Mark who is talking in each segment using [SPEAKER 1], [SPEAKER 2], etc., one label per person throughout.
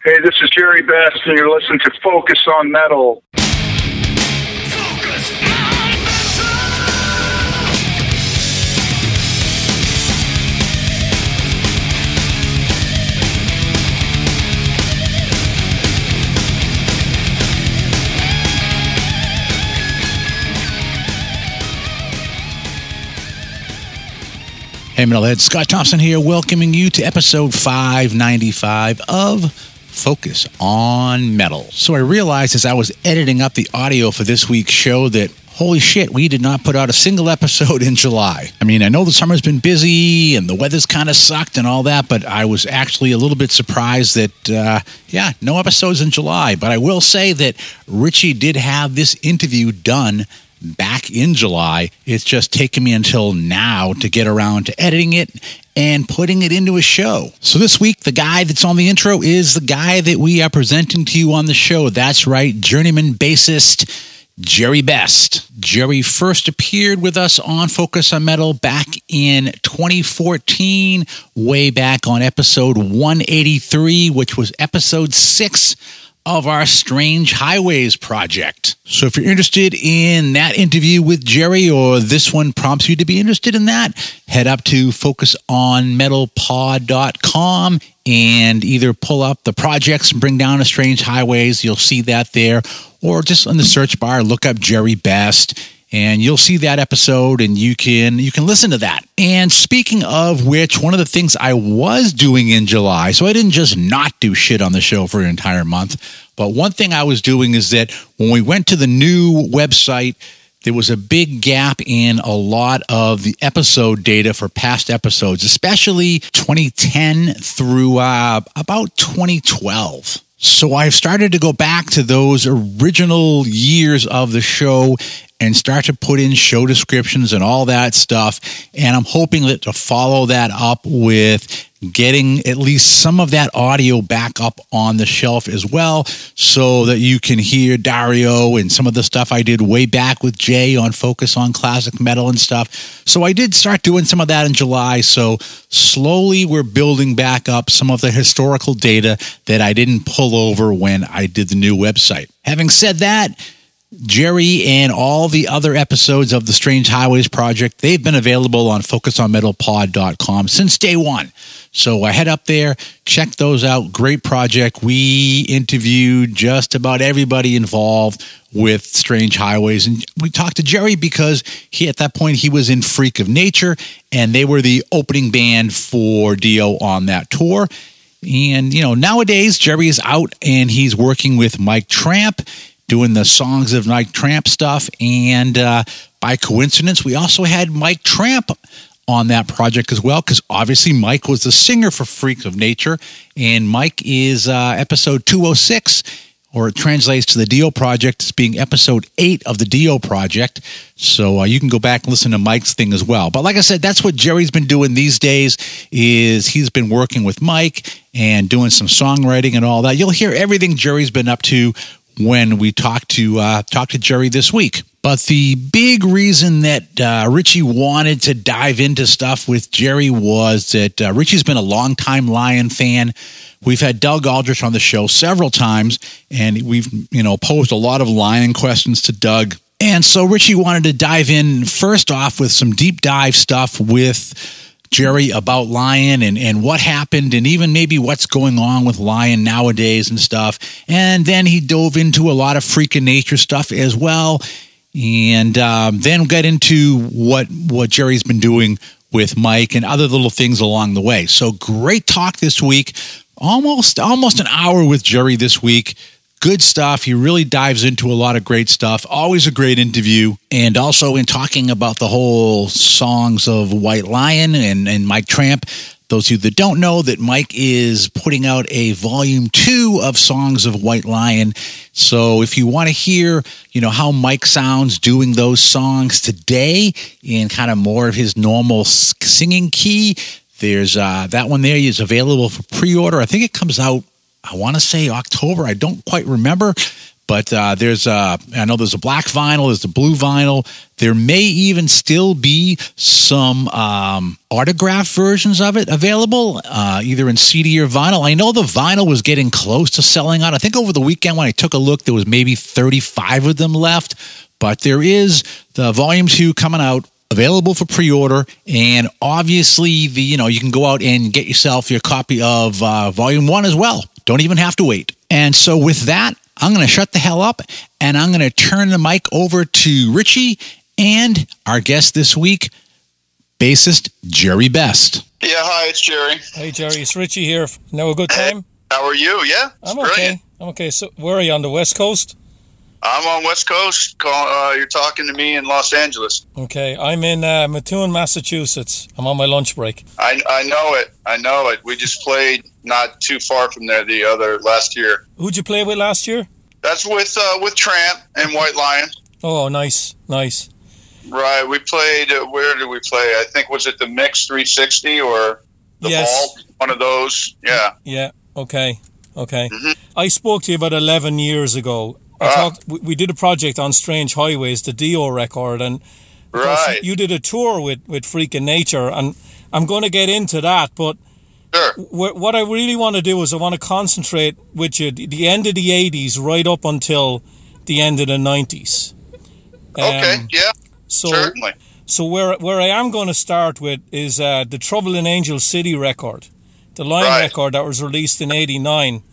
[SPEAKER 1] Hey, this is Jerry Best, and you're listening to Focus on Metal.
[SPEAKER 2] Focus on Metal!
[SPEAKER 3] Hey, Metalhead, Scott Thompson here, welcoming you to episode 595 of Focus on Metal. So I realized as I was editing up the audio for this week's show that, holy shit, we did not put out a single episode in July. I mean, I know the summer's been busy and the weather's kind of sucked and all that, but I was actually a little bit surprised that, no episodes in July. But I will say that Richie did have this interview done back in July. It's just taken me until now to get around to editing it and putting it into a show. So this week, the guy that's on the intro is the guy that we are presenting to you on the show. That's right, journeyman bassist Jerry Best. Jerry first appeared with us on Focus on Metal back in 2014, way back on episode 183, which was episode 6 of our Strange Highways project. So if you're interested in that interview with Jerry, or this one prompts you to be interested in that, head up to focusonmetalpod.com and either pull up the projects and bring down a Strange Highways. You'll see that there, or just on the search bar, look up Jerry Best, and you'll see that episode, and you can listen to that. And speaking of which, one of the things I was doing in July, so I didn't just not do shit on the show for an entire month, but one thing I was doing is that when we went to the new website, there was a big gap in a lot of the episode data for past episodes, especially 2010 through about 2012. So I've started to go back to those original years of the show and start to put in show descriptions and all that stuff. And I'm hoping that to follow that up with getting at least some of that audio back up on the shelf as well, so that you can hear Dario and some of the stuff I did way back with Jay on Focus on Classic Metal and stuff. So I did start doing some of that in July. So slowly we're building back up some of the historical data that I didn't pull over when I did the new website. Having said that, Jerry and all the other episodes of the Strange Highways project, they've been available on focusonmetalpod.com since day one. So I head up there, check those out. Great project. We interviewed just about everybody involved with Strange Highways. And we talked to Jerry because at that point he was in Freak of Nature, and they were the opening band for Dio on that tour. And, nowadays Jerry is out and he's working with Mike Tramp, doing the Songs of Mike Tramp stuff. And by coincidence, we also had Mike Tramp on that project as well, because obviously Mike was the singer for Freak of Nature, and Mike is episode 206, or it translates to the Dio Project as being episode 8 of the Dio Project. So you can go back and listen to Mike's thing as well. But like I said, that's what Jerry's been doing these days, is he's been working with Mike and doing some songwriting and all that. You'll hear everything Jerry's been up to when we talk to Jerry this week. But the big reason that Richie wanted to dive into stuff with Jerry was that Richie's been a longtime Lion fan. We've had Doug Aldrich on the show several times, and we've posed a lot of Lion questions to Doug. And so Richie wanted to dive in first off with some deep dive stuff with Jerry about Lion and what happened, and even maybe what's going on with Lion nowadays and stuff. And then he dove into a lot of Freak of Nature stuff as well. And then get into what Jerry's been doing with Mike and other little things along the way. So great talk this week. Almost an hour with Jerry this week. Good stuff. He really dives into a lot of great stuff. Always a great interview. And also in talking about the whole Songs of White Lion and Mike Tramp. Those of you that don't know, that Mike is putting out a volume 2 of Songs of White Lion. So if you want to hear, how Mike sounds doing those songs today in kind of more of his normal singing key, there's that one there is available for pre-order. I think it comes out, I want to say October. I don't quite remember. But there's I know there's a black vinyl, there's the blue vinyl. There may even still be some autographed versions of it available, either in CD or vinyl. I know the vinyl was getting close to selling out. I think over the weekend when I took a look, there was maybe 35 of them left. But there is the Volume 2 coming out, available for pre-order, and obviously you can go out and get yourself your copy of Volume 1 as well. Don't even have to wait. And so with that, I'm going to shut the hell up, and I'm going to turn the mic over to Richie and our guest this week, bassist Jerry Best.
[SPEAKER 1] Yeah, hi, it's Jerry.
[SPEAKER 2] Hey, Jerry, it's Richie here. Now a good time?
[SPEAKER 1] How are you? Yeah,
[SPEAKER 2] I'm
[SPEAKER 1] brilliant.
[SPEAKER 2] okay. I'm okay. So where are you, on the West Coast?
[SPEAKER 1] I'm on West Coast. You're talking to me in Los Angeles.
[SPEAKER 2] Okay, I'm in Mattoon, Massachusetts. I'm on my lunch break.
[SPEAKER 1] I know it. We just played not too far from there last year.
[SPEAKER 2] Who'd you play with last year?
[SPEAKER 1] That's with Tramp and White Lion.
[SPEAKER 2] Oh, nice.
[SPEAKER 1] Right, we played, where did we play? I think, was it the Mix 360 or the Vault? One of those, yeah.
[SPEAKER 2] Yeah, okay.
[SPEAKER 1] Mm-hmm.
[SPEAKER 2] I spoke to you about 11 years ago. We did a project on Strange Highways, the Dio record, and
[SPEAKER 1] right.
[SPEAKER 2] You did a tour with Freakin' Nature, and I'm going to get into that, but
[SPEAKER 1] sure.
[SPEAKER 2] What I really want to do is I want to concentrate with you the end of the 80s right up until the end of the 90s.
[SPEAKER 1] Okay, yeah,
[SPEAKER 2] so,
[SPEAKER 1] certainly.
[SPEAKER 2] So where I am going to start with is the Trouble in Angel City record, the Lion record that was released in 89.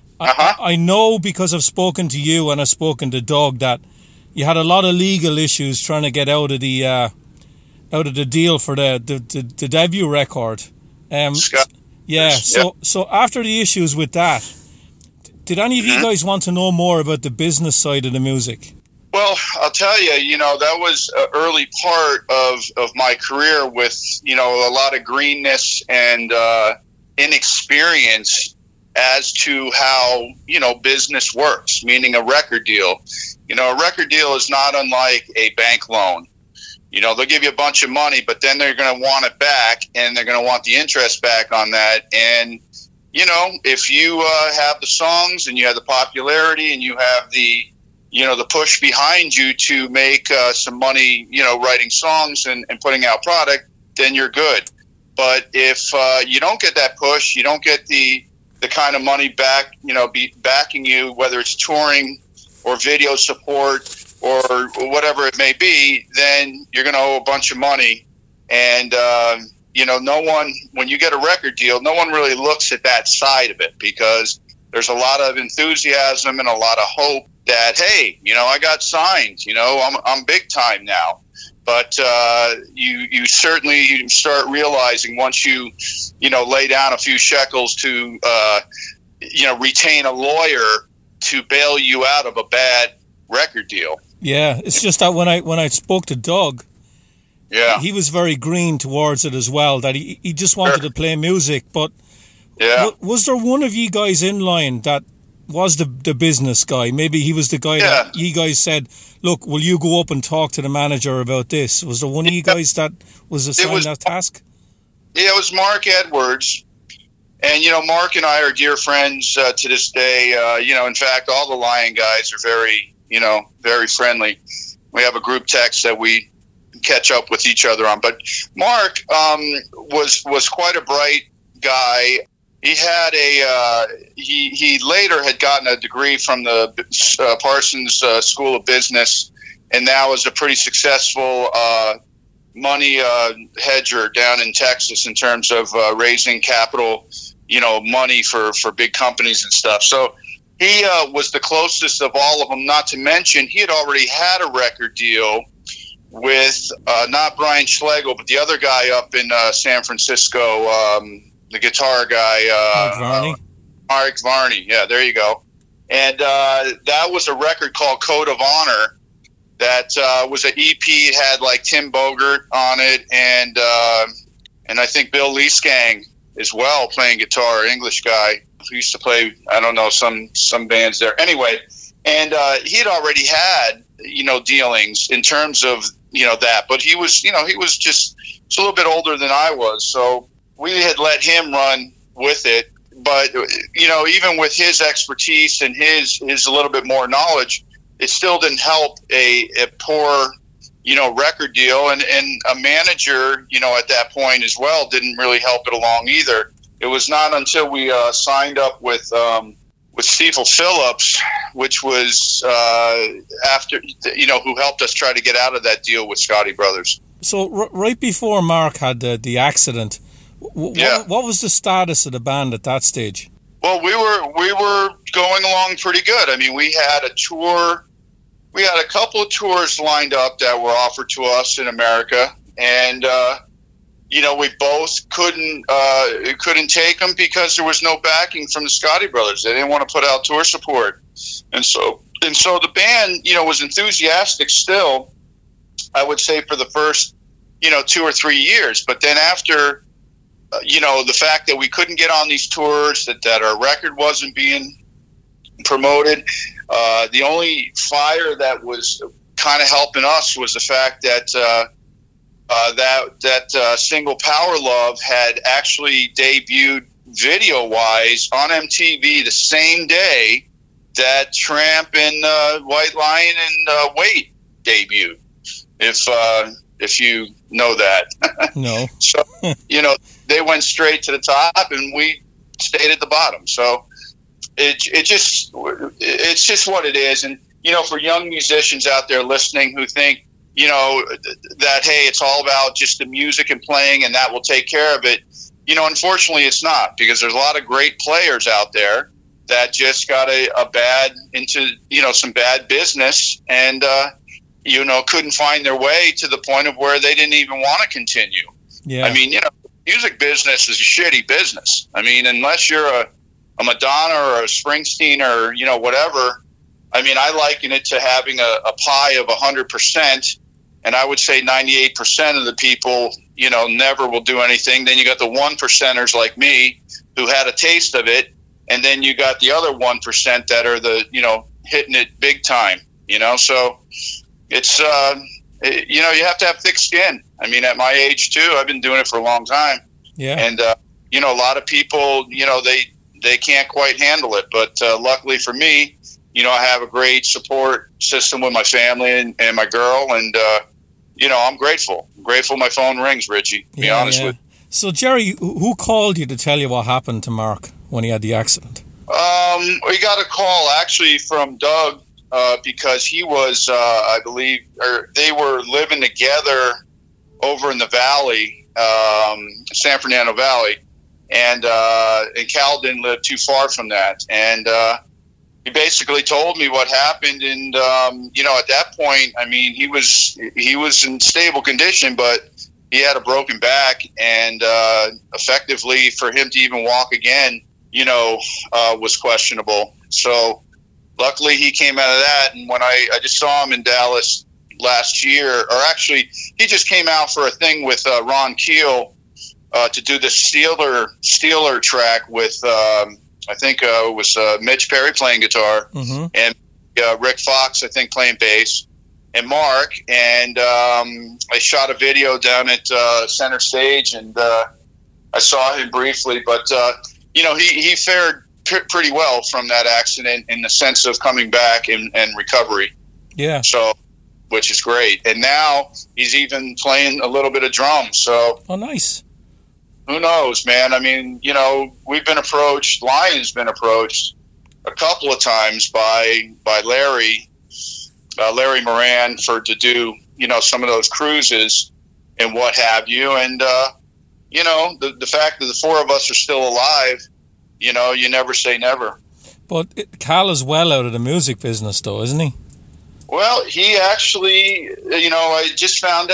[SPEAKER 2] I know because I've spoken to you and I've spoken to Doug that you had a lot of legal issues trying to get out of the deal for the debut record.
[SPEAKER 1] Scott.
[SPEAKER 2] Yeah. So after the issues with that, did any of you guys want to know more about the business side of the music?
[SPEAKER 1] Well, I'll tell you, that was an early part of my career with, a lot of greenness and inexperience as to how, business works, meaning a record deal. A record deal is not unlike a bank loan. They'll give you a bunch of money, but then they're going to want it back, and they're going to want the interest back on that. And, if you have the songs and you have the popularity and you have the push behind you to make some money, writing songs and putting out product, then you're good. But if you don't get that push, you don't get the kind of money back, backing you, whether it's touring or video support or whatever it may be, then you're going to owe a bunch of money. And, no one, when you get a record deal, no one really looks at that side of it because there's a lot of enthusiasm and a lot of hope that, hey, I got signed, I'm big time now. But you certainly start realizing once you lay down a few shekels to retain a lawyer to bail you out of a bad record deal.
[SPEAKER 2] Yeah, it's just that when I spoke to Doug, he was very green towards it as well. That he just wanted to play music. But was there one of you guys in line that was the business guy? Maybe he was the guy that you guys said, look, will you go up and talk to the manager about this? Was there one of you guys that was assigned that task?
[SPEAKER 1] Yeah, it was Mark Edwards. And, Mark and I are dear friends to this day. In fact, all the Lion guys are very, very friendly. We have a group text that we catch up with each other on. But Mark was quite a bright guy. He had he later had gotten a degree from the Parsons School of Business, and now is a pretty successful money hedger down in Texas in terms of raising capital, money for big companies and stuff. So he was the closest of all of them, not to mention he had already had a record deal with not Brian Schlegel, but the other guy up in San Francisco, the guitar guy, Mark Varney. Yeah, there you go. And that was a record called Code of Honor that was an EP. It had like Tim Bogert on it, and I think Bill Leesgang as well playing guitar, English guy who used to play, I don't know, some bands there. Anyway, and he had already had, dealings in terms of, that. But he was just a little bit older than I was, so we had let him run with it. but even with his expertise and his a little bit more knowledge, it still didn't help a poor, record deal, and a manager, at that point as well, didn't really help it along either. It was not until we signed up with Stifel Phillips, which was after, who helped us try to get out of that deal with Scotti Brothers.
[SPEAKER 2] So right before Mark had the accident, what was the status of the band at that stage?
[SPEAKER 1] Well, we were going along pretty good. I mean, we had a tour. We had a couple of tours lined up that were offered to us in America, and we both couldn't take them because there was no backing from the Scotti Brothers. They didn't want to put out tour support, and so the band, was enthusiastic still, I would say, for the first 2 or 3 years. But then after, the fact that we couldn't get on these tours, that our record wasn't being promoted, the only fire that was kind of helping us was the fact that that single Power Love had actually debuted video-wise on MTV the same day that Tramp and White Lion and Wait debuted. If you know that.
[SPEAKER 2] No.
[SPEAKER 1] So, they went straight to the top and we stayed at the bottom. So it's just what it is. And, for young musicians out there listening who think, that, hey, it's all about just the music and playing and that will take care of it. Unfortunately it's not, because there's a lot of great players out there that just got some bad business and, couldn't find their way to the point of where they didn't even want to continue.
[SPEAKER 2] Yeah.
[SPEAKER 1] I mean, music business is a shitty business. I mean, unless you're a Madonna or a Springsteen or, whatever, I mean, I liken it to having a pie of 100%, and I would say 98% of the people, never will do anything. Then you got the 1%ers like me who had a taste of it, and then you got the other 1% that are the, hitting it big time, so it's, you have to have thick skin. I mean, at my age too, I've been doing it for a long time.
[SPEAKER 2] Yeah.
[SPEAKER 1] And, a lot of people, they can't quite handle it. But luckily for me, I have a great support system with my family and my girl. And, I'm grateful. I'm grateful my phone rings, Richie, to be honest with you.
[SPEAKER 2] So, Jerry, who called you to tell you what happened to Mark when he had the accident?
[SPEAKER 1] We got a call actually from Doug. Because he was, I believe, or they were living together over in the valley, San Fernando Valley, and Cal didn't live too far from that. And he basically told me what happened. And at that point, I mean, he was in stable condition, but he had a broken back, and effectively for him to even walk again, was questionable. So luckily, he came out of that, and when I just saw him in Dallas last year, or actually, he just came out for a thing with Ron Keel to do the Steeler track with, I think it was Mitch Perry playing guitar, and Rick Fox, I think, playing bass, and Mark, and I shot a video down at Center Stage, and I saw him briefly, but, he fared pretty well from that accident in the sense of coming back and recovery.
[SPEAKER 2] Yeah.
[SPEAKER 1] So, which is great. And now he's even playing a little bit of drums. So.
[SPEAKER 2] Oh, nice.
[SPEAKER 1] Who knows, man? I mean, we've been approached. Lion's been approached a couple of times by Larry Moran to do, some of those cruises and what have you. And, the fact that the four of us are still alive, you never say never.
[SPEAKER 2] But Cal is well out of the music business, though, isn't he?
[SPEAKER 1] Well, he actually, I just found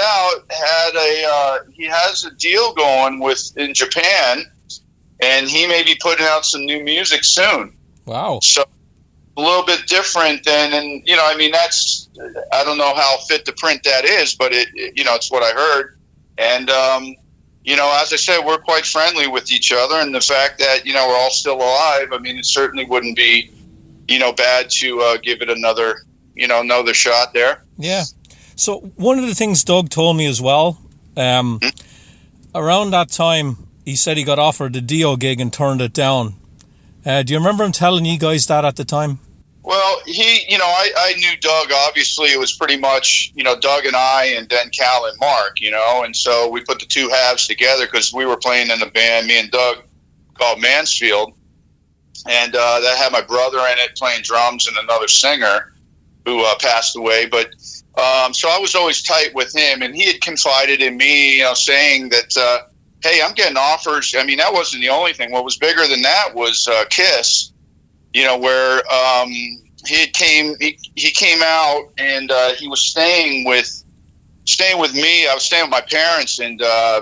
[SPEAKER 1] out he has a deal going in Japan, and he may be putting out some new music soon.
[SPEAKER 2] Wow!
[SPEAKER 1] So a little bit different than, that's, I don't know how fit to print that is, but it's what I heard, and. As I said, we're quite friendly with each other, and the fact that, we're all still alive, I mean, it certainly wouldn't be, bad to give it another shot there.
[SPEAKER 2] Yeah. So one of the things Doug told me as well, around that time, he said he got offered the Dio gig and turned it down. Do you remember him telling you guys that at the time?
[SPEAKER 1] Well, I knew Doug. Obviously, it was pretty much, Doug and I, and then Cal and Mark, and so we put the two halves together because we were playing in a band, me and Doug, called Mansfield, and that had my brother in it playing drums and another singer who passed away. But so I was always tight with him, and he had confided in me, saying that, hey, I'm getting offers. I mean, that wasn't the only thing. What was bigger than that was Kiss. Where he came out and he was staying with me. I was staying with my parents, and I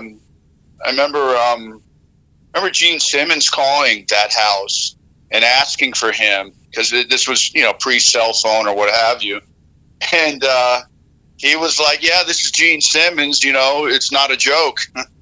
[SPEAKER 1] remember Gene Simmons calling that house and asking for him because this was pre-cell phone or what have you, and he was like, "Yeah, this is Gene Simmons. It's not a joke."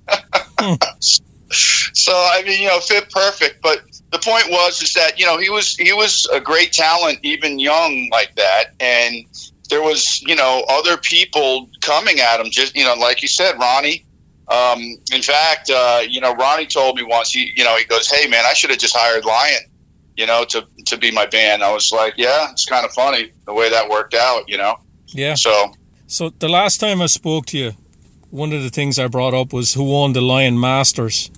[SPEAKER 1] So I mean, fit perfect, but. The point is that, he was a great talent, even young like that. And there was, other people coming at him, just, like you said, Ronnie. In fact, Ronnie told me once, he goes, "Hey man, I should have just hired Lion, to be my band." I was like, yeah, it's kind of funny the way that worked out,
[SPEAKER 2] Yeah. So the last time I spoke to you, one of the things I brought up was who won the Lion Masters.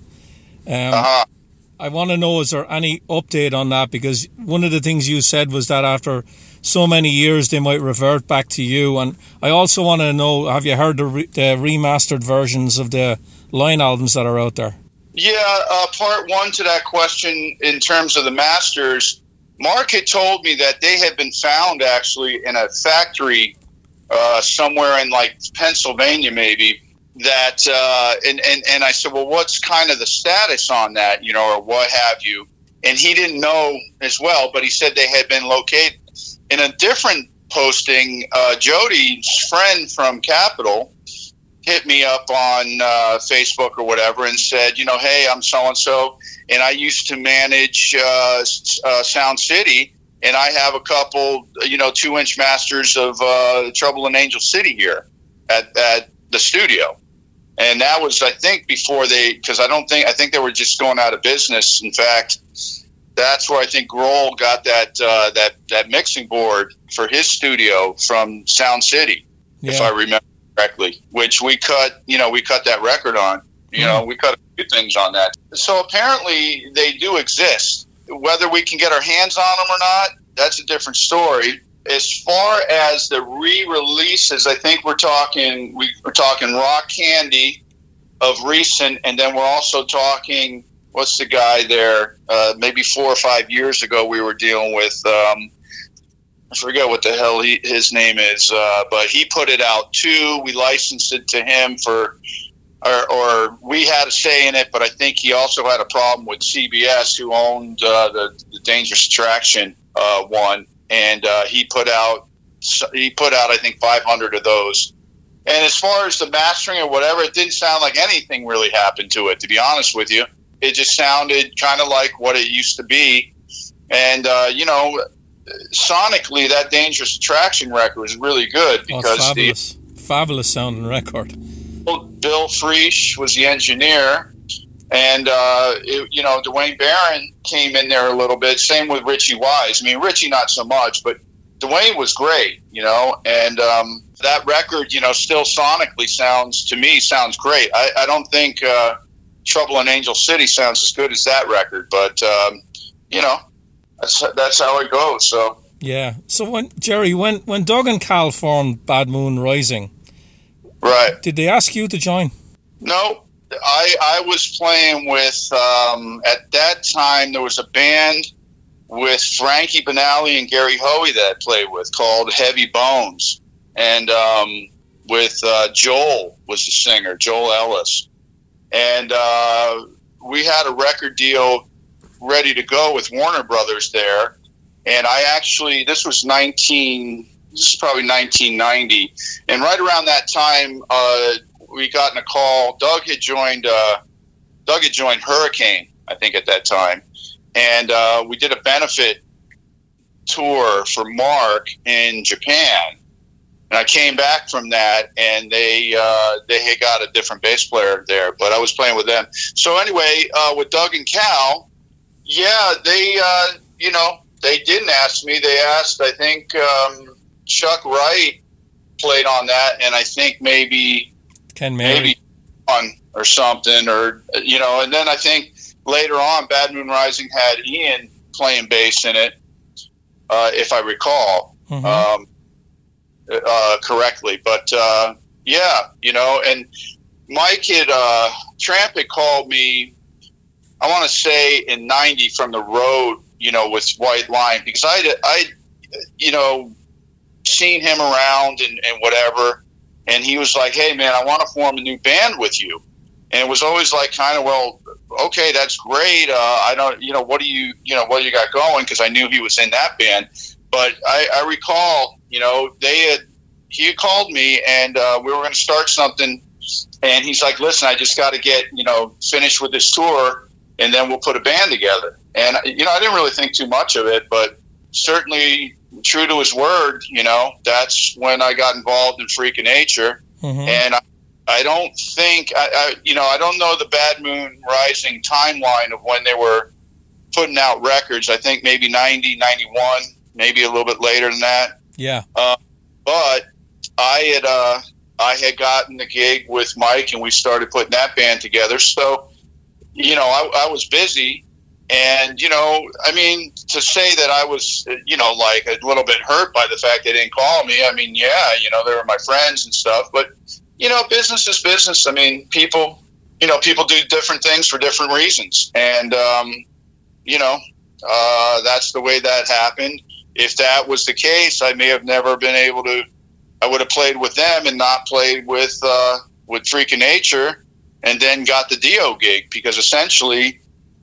[SPEAKER 2] I want to know, is there any update on that? Because one of the things you said was that after so many years, they might revert back to you. And I also want to know, have you heard the remastered versions of the Lion albums that are out there?
[SPEAKER 1] Yeah, part one to that question in terms of the Masters, Mark had told me that they had been found actually in a factory somewhere in like Pennsylvania maybe. That and I said, well, what's kind of the status on that, or what have you? And he didn't know as well, but he said they had been located. In a different posting, Jody's friend from Capitol hit me up on Facebook or whatever and said, hey, I'm so-and-so, and I used to manage Sound City, and I have a couple, 2-inch masters of Trouble in Angel City here at the studio. And that was, I think, before because I think they were just going out of business. In fact, that's where I think Grohl got that mixing board for his studio from Sound City, if I remember correctly, which we cut that record on. We cut a few things on that. So apparently they do exist. Whether we can get our hands on them or not, that's a different story. As far as the re-releases, I think we're talking Rock Candy of recent, and then we're also talking, what's the guy there? Maybe 4 or 5 years ago, we were dealing with, I forget what the hell his name is, but he put it out too. We licensed it to him or we had a say in it, but I think he also had a problem with CBS, who owned the Dangerous Attraction one. And he put out I think 500 of those. And as far as the mastering or whatever, it didn't sound like anything really happened to it, to be honest with you. It just sounded kind of like what it used to be. And sonically, that Dangerous Attraction record was really good because
[SPEAKER 2] fabulous sounding record.
[SPEAKER 1] Bill Friesch was the engineer. And, Dwayne Barron came in there a little bit. Same with Richie Wise. I mean, Richie not so much, but Dwayne was great, and that record, still sonically sounds great. I don't think Trouble in Angel City sounds as good as that record, but, that's how it goes. So
[SPEAKER 2] yeah. So when Doug and Cal formed Bad Moon Rising,
[SPEAKER 1] right?
[SPEAKER 2] Did they ask you to join?
[SPEAKER 1] No. I was playing with, at that time, there was a band with Frankie Banali and Gary Hoey that I played with called Heavy Bones. And with Joel was the singer, Joel Ellis. And we had a record deal ready to go with Warner Brothers there. And this was probably 1990. And right around that time, we got in a call. Doug had joined Hurricane, I think, at that time, and we did a benefit tour for Mark in Japan. And I came back from that, and they had got a different bass player there, but I was playing with them. So anyway, with Doug and Cal, Yeah, they, they didn't ask me. They asked, I think, Chuck Wright played on that, and I think maybe
[SPEAKER 2] Ken Mary
[SPEAKER 1] on or something, or and then I think later on, Bad Moon Rising had Ian playing bass in it, if I recall correctly. But and Mike Tramp had called me, I want to say in '90 from the road, with White Lion, because I seen him around and whatever, and he was like, "Hey man, I want to form a new band with you." And it was always like kind of, well, okay, that's great. I don't, what do you got going? Because I knew he was in that band. But I recall, he had called me, and we were going to start something. And he's like, listen, I just got to get, finished with this tour, and then we'll put a band together. And, I didn't really think too much of it, but certainly true to his word, that's when I got involved in Freak of Nature. And I don't think, I don't know the Bad Moon Rising timeline of when they were putting out records. I think maybe 90, 91, maybe a little bit later than that.
[SPEAKER 2] Yeah.
[SPEAKER 1] But I had gotten the gig with Mike, and we started putting that band together. So, I was busy, and, to say that I was, like a little bit hurt by the fact they didn't call me. I mean, yeah, they were my friends and stuff, but business is business. I mean, people do different things for different reasons. And, that's the way that happened. If that was the case, I may have never been able to, I would have played with them and not played with Freak of Nature, and then got the Dio gig, because essentially,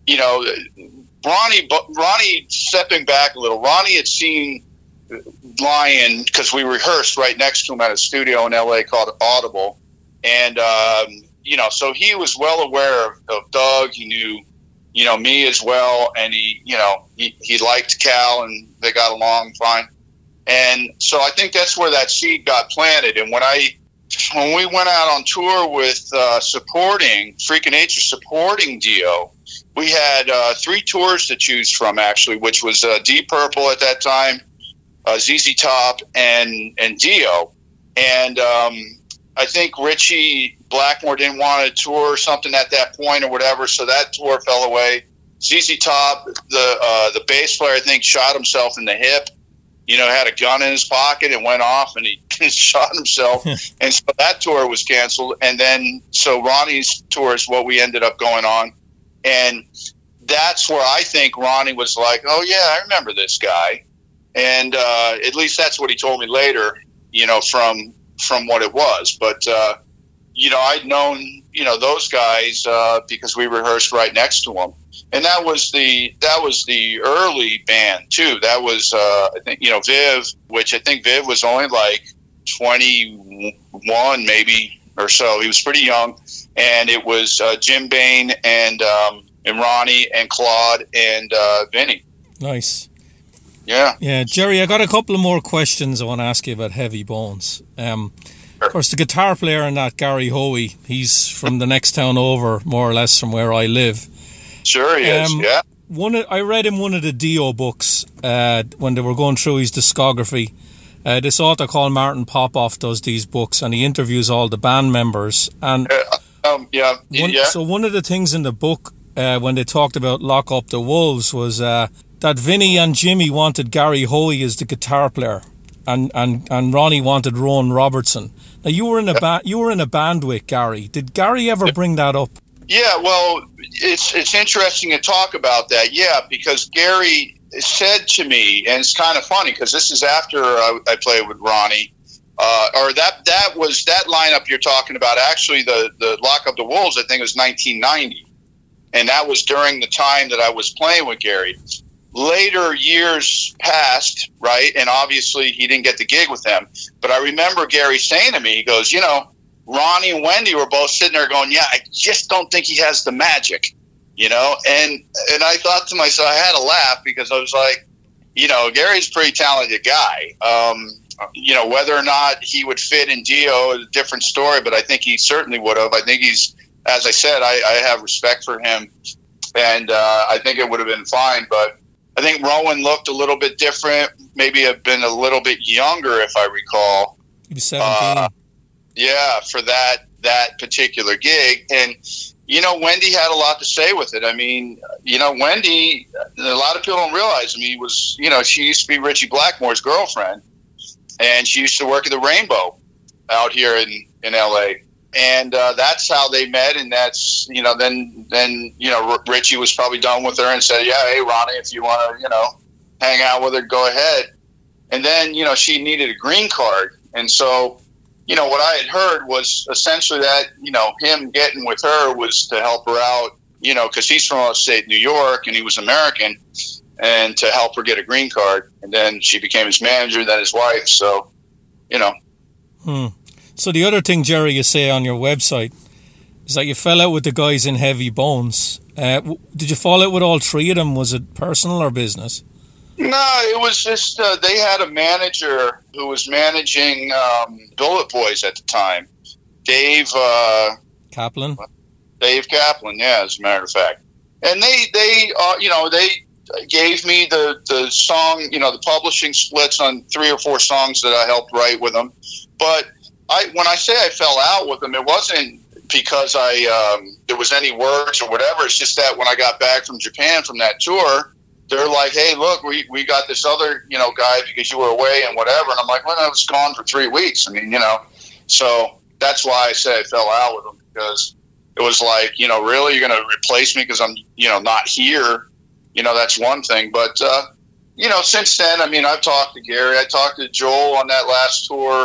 [SPEAKER 1] Ronnie, stepping back a little, Ronnie had seen Lion, because we rehearsed right next to him at a studio in LA called Audible, and so he was well aware of Doug. He knew me as well, and he liked Cal, and they got along fine. And so I think that's where that seed got planted. And when we went out on tour with supporting Freak of Nature, supporting Dio, we had 3 tours to choose from, actually, which was Deep Purple at that time, ZZ Top, and Dio. And I think Richie Blackmore didn't want to tour or something at that point or whatever, so that tour fell away. ZZ Top, the bass player, I think, shot himself in the hip. Had a gun in his pocket and went off, and he shot himself. And so that tour was canceled. And then, so Ronnie's tour is what we ended up going on. And that's where I think Ronnie was like, oh yeah, I remember this guy. And at least that's what he told me later, from what it was. But, I'd known, those guys because we rehearsed right next to them. And that was the early band too. That was I think Viv, which I think Viv was only like 21 maybe or so. He was pretty young, and it was Jim Bain and Ronnie and Claude and Vinny.
[SPEAKER 2] Nice.
[SPEAKER 1] Yeah,
[SPEAKER 2] Jerry, I got a couple of more questions I want to ask you about Heavy Bones. Of course, the guitar player in that, Gary Hoey, he's from the next town over, more or less from where I live.
[SPEAKER 1] Sure he is, yeah.
[SPEAKER 2] I read in one of the Dio books when they were going through his discography. This author called Martin Popoff does these books, and he interviews all the band members. And So one of the things in the book when they talked about Lock Up the Wolves was that Vinny and Jimmy wanted Gary Hoey as the guitar player, and Ronnie wanted Rowan Robertson. Now you were in a band with Gary. Did Gary ever bring that up?
[SPEAKER 1] Yeah, well, it's interesting to talk about that. Yeah, because Gary said to me, and it's kind of funny because this is after I played with Ronnie, or that was that lineup you're talking about. Actually, the Lock Up the Wolves, I think, it was 1990, and that was during the time that I was playing with Gary. Later years passed, right, and obviously he didn't get the gig with them. But I remember Gary saying to me, he goes, Ronnie and Wendy were both sitting there going, yeah, I just don't think he has the magic, and I thought to myself, I had to laugh because I was like, Gary's a pretty talented guy. Whether or not he would fit in Dio is a different story, but I think he certainly would have. I think he's, as I said, I have respect for him. And I think it would have been fine, but I think Rowan looked a little bit different, maybe have been a little bit younger, if I recall.
[SPEAKER 2] He was 17.
[SPEAKER 1] Yeah, for that particular gig. And, you know, Wendy had a lot to say with it. I mean, you know, Wendy, a lot of people don't realize, I mean, was, you know, she used to be Richie Blackmore's girlfriend, and she used to work at the Rainbow out here in L.A., and that's how they met. And that's, you know, then you know, Richie was probably done with her and said, yeah, hey, Ronnie, if you want to, you know, hang out with her, go ahead. And then, you know, she needed a green card. And so, you know, what I had heard was essentially that, you know, him getting with her was to help her out, you know, because he's from upstate New York and he was American, and to help her get a green card. And then she became his manager, then his wife. So, you know.
[SPEAKER 2] So the other thing, Jerry, you say on your website is that you fell out with the guys in Heavy Bones. Did you fall out with all three of them? Was it personal or business?
[SPEAKER 1] No, it was just they had a manager who was managing Bullet Boys at the time, Dave
[SPEAKER 2] Kaplan.
[SPEAKER 1] Dave Kaplan, yeah, as a matter of fact. And they you know, they gave me the song, you know, the publishing splits on 3 or 4 songs that I helped write with them. But when I say I fell out with them, it wasn't because there was any words or whatever. It's just that when I got back from Japan from that tour, they're like, hey, look, we got this other, you know, guy because you were away and whatever. And I'm like, well, I was gone for 3 weeks. I mean, you know, so that's why I say I fell out with them, because it was like, you know, really, you're going to replace me because I'm, you know, not here. You know, that's one thing. But, you know, since then, I mean, I've talked to Gary. I talked to Joel on that last tour,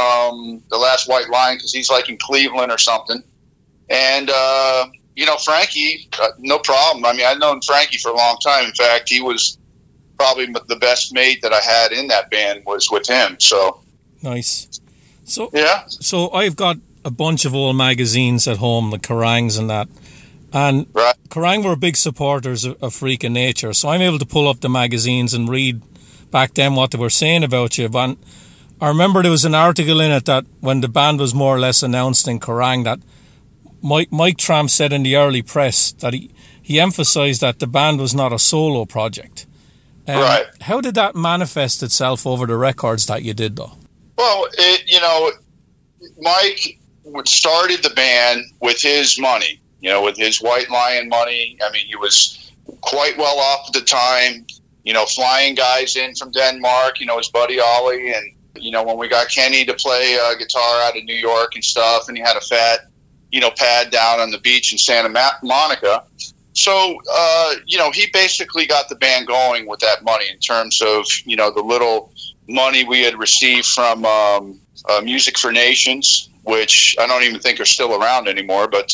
[SPEAKER 1] the last White Lion, because he's like in Cleveland or something. And, you know, Frankie, no problem. I mean, I've known Frankie for a long time. In fact, he was probably the best mate that I had in that band was with him. So
[SPEAKER 2] nice. So
[SPEAKER 1] yeah.
[SPEAKER 2] So I've got a bunch of old magazines at home, the Kerrangs and that. And
[SPEAKER 1] right.
[SPEAKER 2] Kerrang were big supporters of Freak of Nature. So I'm able to pull up the magazines and read back then what they were saying about you. But I remember there was an article in it that when the band was more or less announced in Kerrang, that Mike Tramp said in the early press that he emphasised that the band was not a solo project.
[SPEAKER 1] Right.
[SPEAKER 2] How did that manifest itself over the records that you did, though?
[SPEAKER 1] Well, you know, Mike started the band with his money, you know, with his White Lion money. I mean, he was quite well off at the time, you know, flying guys in from Denmark, you know, his buddy Ollie. And, you know, when we got Kenny to play guitar out of New York and stuff, and he had a fat, you know, pad down on the beach in Santa Monica. So, you know, he basically got the band going with that money in terms of, you know, the little money we had received from Music for Nations, which I don't even think are still around anymore, but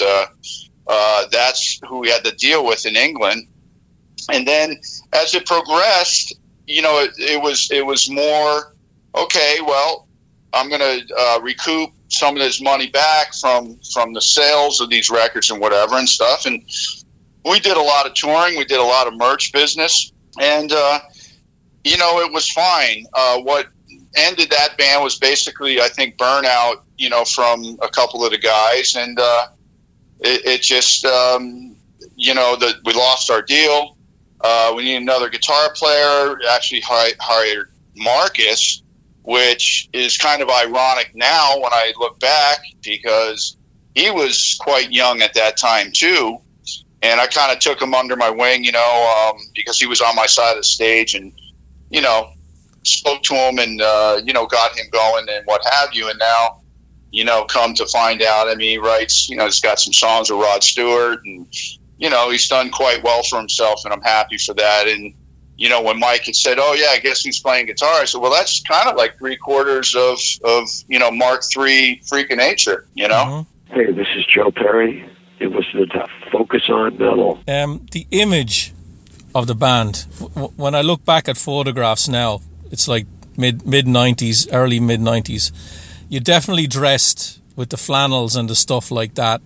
[SPEAKER 1] that's who we had to deal with in England. And then as it progressed, you know, it was more, okay, well, I'm going to recoup some of this money back from the sales of these records and whatever and stuff. And we did a lot of touring. We did a lot of merch business. And, you know, it was fine. What ended that band was basically, I think, burnout, you know, from a couple of the guys. And it just, you know, that we lost our deal. We needed another guitar player. Actually hired Marcus, which is kind of ironic now when I look back, because he was quite young at that time too. And I kind of took him under my wing, you know, because he was on my side of the stage, and, you know, spoke to him and, you know, got him going and what have you. And now, you know, come to find out, I mean, he writes, you know, he's got some songs with Rod Stewart, and, you know, he's done quite well for himself, and I'm happy for that. And, you know, when Mike had said, oh, yeah, I guess he's playing guitar, I said, well, that's kind of like 3/4 of you know, Mark III Freak of Nature, you know?
[SPEAKER 4] Mm-hmm. Hey, this is Joe Perry. It was the Focus on Metal.
[SPEAKER 2] The image of the band, when I look back at photographs now, it's like mid-90s, early mid-90s. You definitely dressed with the flannels and the stuff like that.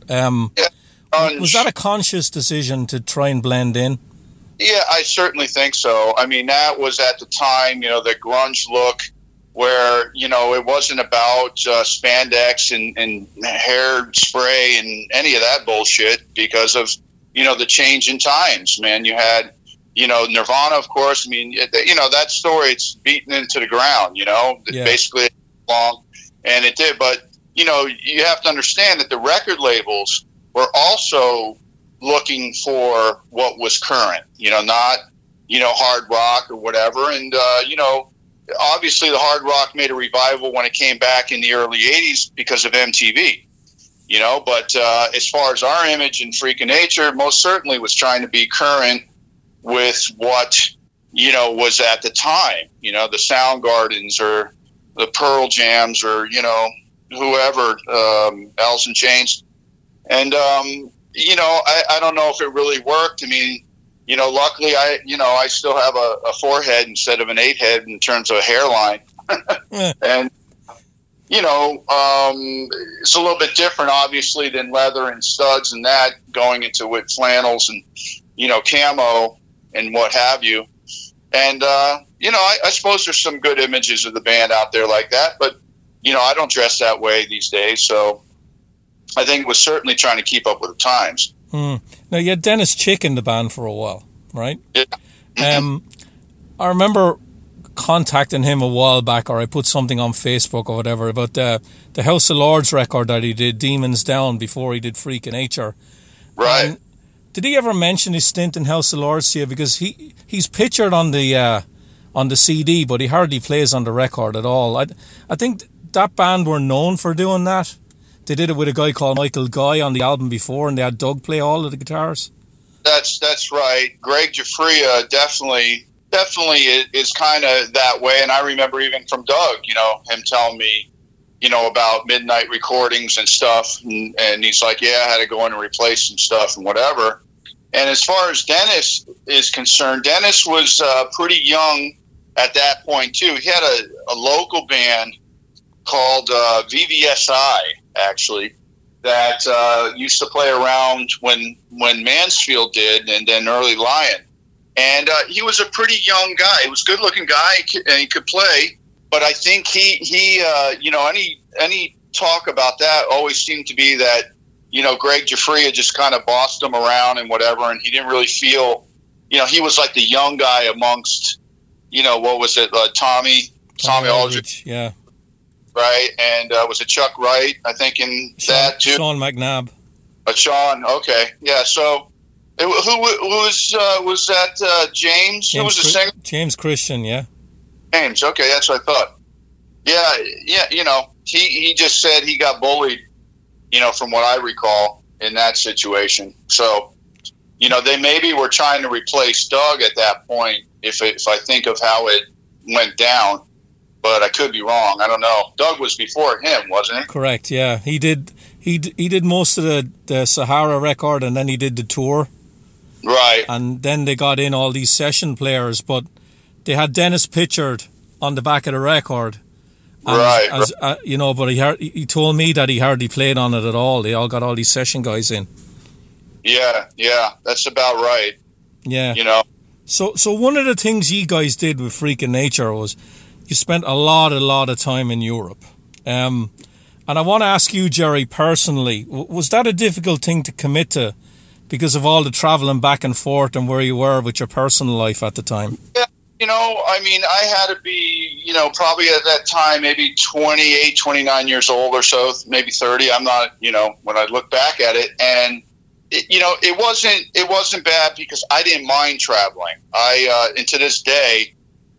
[SPEAKER 2] Was that a conscious decision to try and blend in?
[SPEAKER 1] Yeah, I certainly think so. I mean, that was at the time, you know, the grunge look where, you know, it wasn't about spandex and hair spray and any of that bullshit, because of, the change in times, man. You had, Nirvana, of course. I mean, that story, it's beaten into the ground, basically long, and it did. But, you have to understand that the record labels were also looking for what was current, not, hard rock or whatever. And, obviously the hard rock made a revival when it came back in the early 80s because of MTV. But as far as our image in Freak of Nature, most certainly was trying to be current with what, was at the time, the Soundgardens or the Pearl Jams or, whoever, Alice in Chains. And, I don't know if it really worked. I mean, luckily I still have a 4-head instead of an 8-head in terms of a hairline. And, it's a little bit different, obviously, than leather and studs and that, going into with flannels and, camo and what have you. And, I suppose there's some good images of the band out there like that, but, I don't dress that way these days. So I think it was certainly trying to keep up with the times.
[SPEAKER 2] Now, you had Dennis Chick in the band for a while, right?
[SPEAKER 1] Yeah.
[SPEAKER 2] I remember contacting him a while back, or I put something on Facebook or whatever about the House of Lords record that he did, Demons Down, before he did Freak of Nature.
[SPEAKER 1] Right.
[SPEAKER 2] Did he ever mention his stint in House of Lords to you? Because he's pictured on the CD, but he hardly plays on the record at all. I think that band were known for doing that. They did it with a guy called Michael Guy on the album before, and they had Doug play all of the guitars.
[SPEAKER 1] That's right. Greg Giuffria definitely is kind of that way. And I remember even from Doug, him telling me, about midnight recordings and stuff. And he's like, yeah, I had to go in and replace some stuff and whatever. And as far as Dennis is concerned, Dennis was pretty young at that point too. He had a local band called VVSI, actually, that used to play around when Mansfield did, and then early Lion. And he was a pretty young guy. He was a good-looking guy, and he could play. But I think he any talk about that always seemed to be that, Greg Giuffria just kind of bossed him around and whatever, and he didn't really feel, he was like the young guy amongst, what was it, Tommy Aldridge.
[SPEAKER 2] Yeah.
[SPEAKER 1] Right, and was it Chuck Wright, I think, in that too?
[SPEAKER 2] Sean McNabb.
[SPEAKER 1] Sean, okay. Yeah, so who was that James? Who was the singer?
[SPEAKER 2] James Christian, yeah.
[SPEAKER 1] James, okay, that's what I thought. Yeah, he just said he got bullied, from what I recall in that situation. So, they maybe were trying to replace Doug at that point, if I think of how it went down. But I could be wrong. I don't know. Doug was before him, wasn't he?
[SPEAKER 2] Correct, yeah. He did most of the Sahara record, and then he did the tour.
[SPEAKER 1] Right.
[SPEAKER 2] And then they got in all these session players, but they had Dennis pictured on the back of the record.
[SPEAKER 1] Right.
[SPEAKER 2] But he told me that he hardly played on it at all. They all got all these session guys in.
[SPEAKER 1] Yeah, that's about right.
[SPEAKER 2] Yeah. So one of the things you guys did with Freak of Nature was you spent a lot of time in Europe. And I want to ask you, Jerry, personally, was that a difficult thing to commit to because of all the traveling back and forth and where you were with your personal life at the time?
[SPEAKER 1] Yeah, I had to be, probably at that time, maybe 28, 29 years old or so, maybe 30. I'm not, when I look back at it. And, it wasn't bad because I didn't mind traveling. And to this day,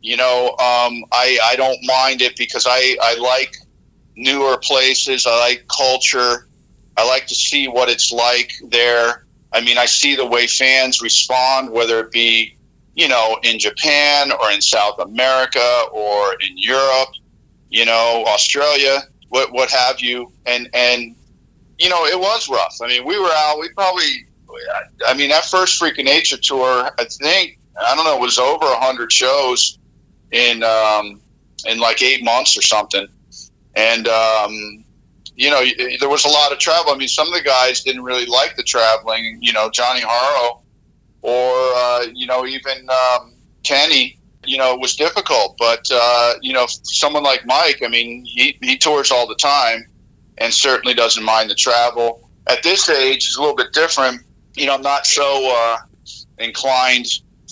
[SPEAKER 1] I don't mind it because I like newer places. I like culture. I like to see what it's like there. I mean, I see the way fans respond, whether it be, in Japan or in South America or in Europe, Australia, what have you. And, it was rough. I mean, we were out, that first Freak of Nature tour, it was over 100 shows in like 8 months or something. And, there was a lot of travel. I mean, some of the guys didn't really like the traveling, Johnny Harrow or, even Kenny, it was difficult. But, someone like Mike, I mean, he tours all the time and certainly doesn't mind the travel. At this age, it's a little bit different. I'm not so inclined,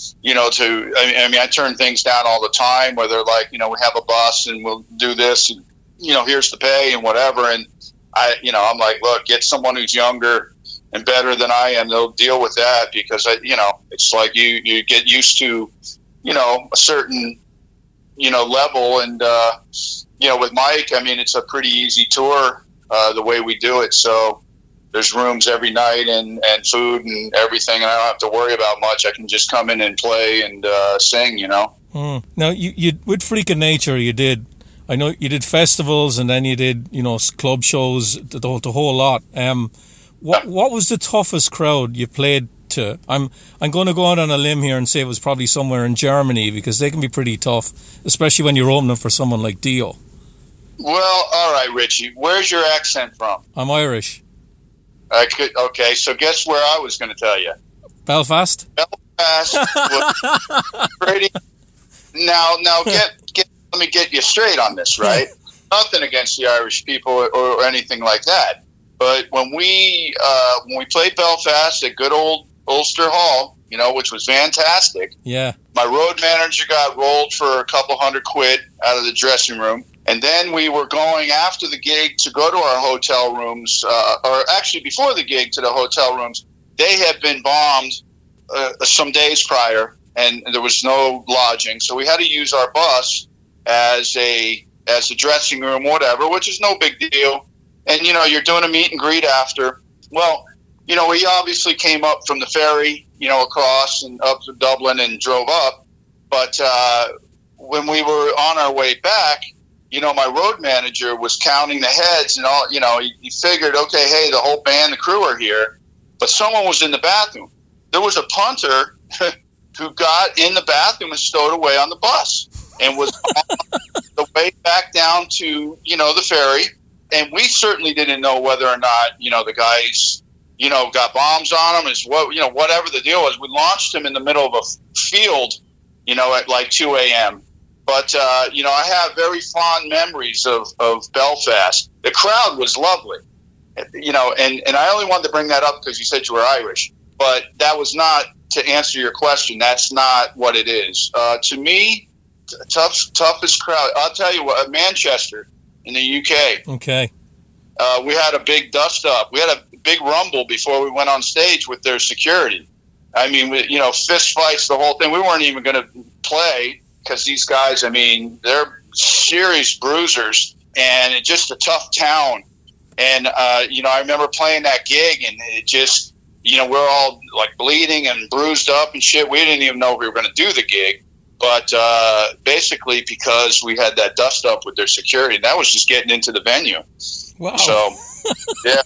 [SPEAKER 1] I turn things down all the time, where they're like, we have a bus and we'll do this, and, here's the pay and whatever. And I'm like, look, get someone who's younger and better than I am. They'll deal with that, because it's like you get used to, a certain, level. And, with Mike, it's a pretty easy tour, the way we do it. So there's rooms every night and food and everything, and I don't have to worry about much. I can just come in and play and sing, Now,
[SPEAKER 2] you with Freak of Nature, I know you did festivals, and then you did, club shows, the whole lot. What was the toughest crowd you played to? I'm going to go out on a limb here and say it was probably somewhere in Germany, because they can be pretty tough, especially when you're opening for someone like Dio.
[SPEAKER 1] Well, all right, Richie, where's your accent from?
[SPEAKER 2] I'm Irish.
[SPEAKER 1] Okay, so guess where I was going to tell you?
[SPEAKER 2] Belfast.
[SPEAKER 1] Was pretty. Now, let me get you straight on this, right? Nothing against the Irish people or anything like that, but when we played Belfast at good old Ulster Hall, which was fantastic.
[SPEAKER 2] Yeah. My
[SPEAKER 1] road manager got rolled for a couple $100 out of the dressing room. And then we were going after the gig to go to our hotel rooms, or actually before the gig to the hotel rooms. They had been bombed some days prior, and there was no lodging. So we had to use our bus as a dressing room, whatever, which is no big deal. And, you're doing a meet and greet after. Well, we obviously came up from the ferry, across and up to Dublin and drove up. But when we were on our way back, my road manager was counting the heads and all, he figured, okay, hey, the whole band, the crew are here, but someone was in the bathroom. There was a punter who got in the bathroom and stowed away on the bus and was on the way back down to, the ferry. And we certainly didn't know whether or not, the guys, got bombs on them, whatever the deal was. We launched him in the middle of a field, at like 2 a.m. But, I have very fond memories of Belfast. The crowd was lovely, and I only wanted to bring that up because you said you were Irish. But that was not to answer your question. That's not what it is. To me, toughest crowd. I'll tell you what, Manchester in the UK.
[SPEAKER 2] Okay.
[SPEAKER 1] We had a big dust-up. We had a big rumble before we went on stage with their security. Fist fights, the whole thing. We weren't even going to play, because these guys, they're serious bruisers, and it's just a tough town. And, I remember playing that gig, and it just, we're all like bleeding and bruised up and shit. We didn't even know we were going to do the gig. But basically because we had that dust up with their security, that was just getting into the venue.
[SPEAKER 2] Wow.
[SPEAKER 1] So, yeah.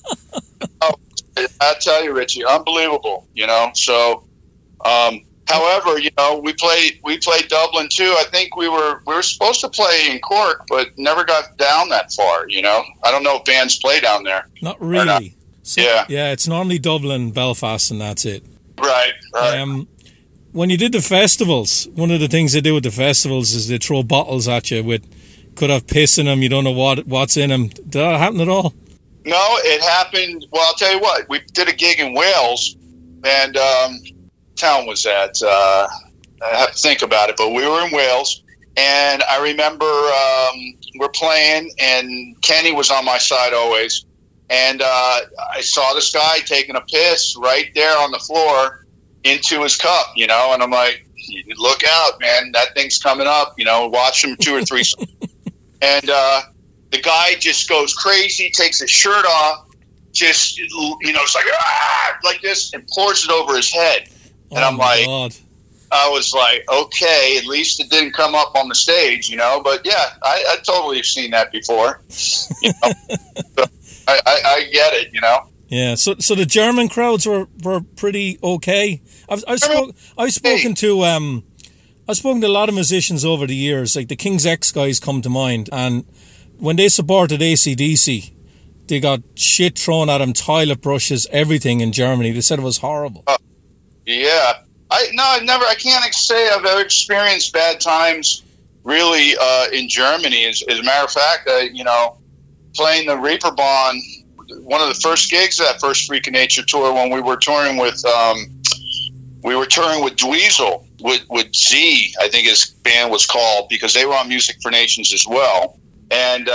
[SPEAKER 1] I tell you, Richie, unbelievable, So, however, we played Dublin too. I think we were supposed to play in Cork, but never got down that far. I don't know if bands play down there.
[SPEAKER 2] Not really.
[SPEAKER 1] Not.
[SPEAKER 2] So, yeah. It's normally Dublin, Belfast, and that's it.
[SPEAKER 1] Right.
[SPEAKER 2] When you did the festivals, one of the things they do with the festivals is they throw bottles at you could have piss in them. You don't know what's in them. Did that happen at all?
[SPEAKER 1] No, it happened. Well, I'll tell you what. We did a gig in Wales, and town was that? I have to think about it, but we were in Wales, and I remember we're playing, and Kenny was on my side always, and I saw this guy taking a piss right there on the floor into his cup, and I'm like, look out, man, that thing's coming up, watch him 2 or 3 and the guy just goes crazy, takes his shirt off, just, it's like this, and pours it over his head. And I'm like, God. I was like, okay, at least it didn't come up on the stage, But yeah, I totally have seen that before. So I get it,
[SPEAKER 2] Yeah. So the German crowds were pretty okay. I've spoken to a lot of musicians over the years. Like the King's X guys come to mind, and when they supported AC/DC, they got shit thrown at them, toilet brushes, everything in Germany. They said it was horrible.
[SPEAKER 1] Yeah. I can't say I've ever experienced bad times really in Germany. As a matter of fact, playing the Reeperbahn, one of the first gigs of that first Freak of Nature tour, when we were touring with Dweezil, with Z, I think his band was called, because they were on Music for Nations as well. And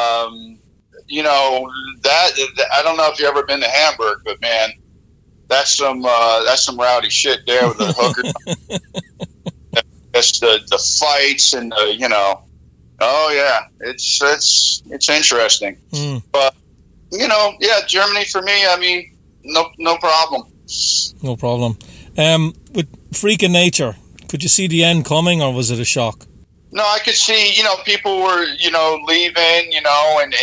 [SPEAKER 1] you know, that I don't know if you've ever been to Hamburg, but man, that's some rowdy shit there with the hookers. That's the fights and you know, oh yeah, it's interesting. But you know, yeah, Germany for me, I mean, no problem.
[SPEAKER 2] No problem. With Freak of Nature, could you see the end coming, or was it a shock?
[SPEAKER 1] No, I could see, you know, people were, you know, leaving, you know, and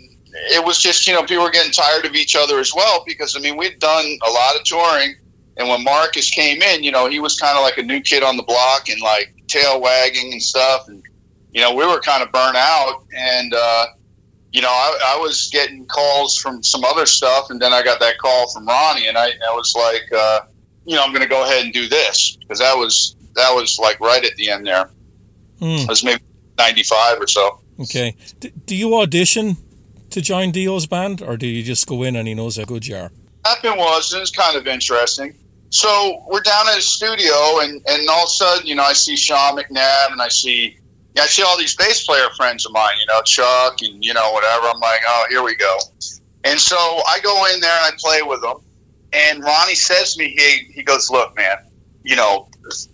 [SPEAKER 1] it was just, you know, people were getting tired of each other as well, because, I mean, we'd done a lot of touring, and when Marcus came in, you know, he was kind of like a new kid on the block and, like, tail wagging and stuff, and, you know, we were kind of burnt out, and, you know, I was getting calls from some other stuff, and then I got that call from Ronnie, and I was like, you know, I'm going to go ahead and do this, because that was like right at the end there. It was maybe 95 or so.
[SPEAKER 2] Okay. Do you audition to join Dio's band, or do you just go in and he knows how good you are?
[SPEAKER 1] Happened was, and it's kind of interesting. So we're down at his studio, and all of a sudden, you know, I see Sean McNabb, and I see all these bass player friends of mine, you know, Chuck and, you know, whatever. I'm like, oh, here we go. And so I go in there and I play with them. And Ronnie says to me, he goes, look, man, you know,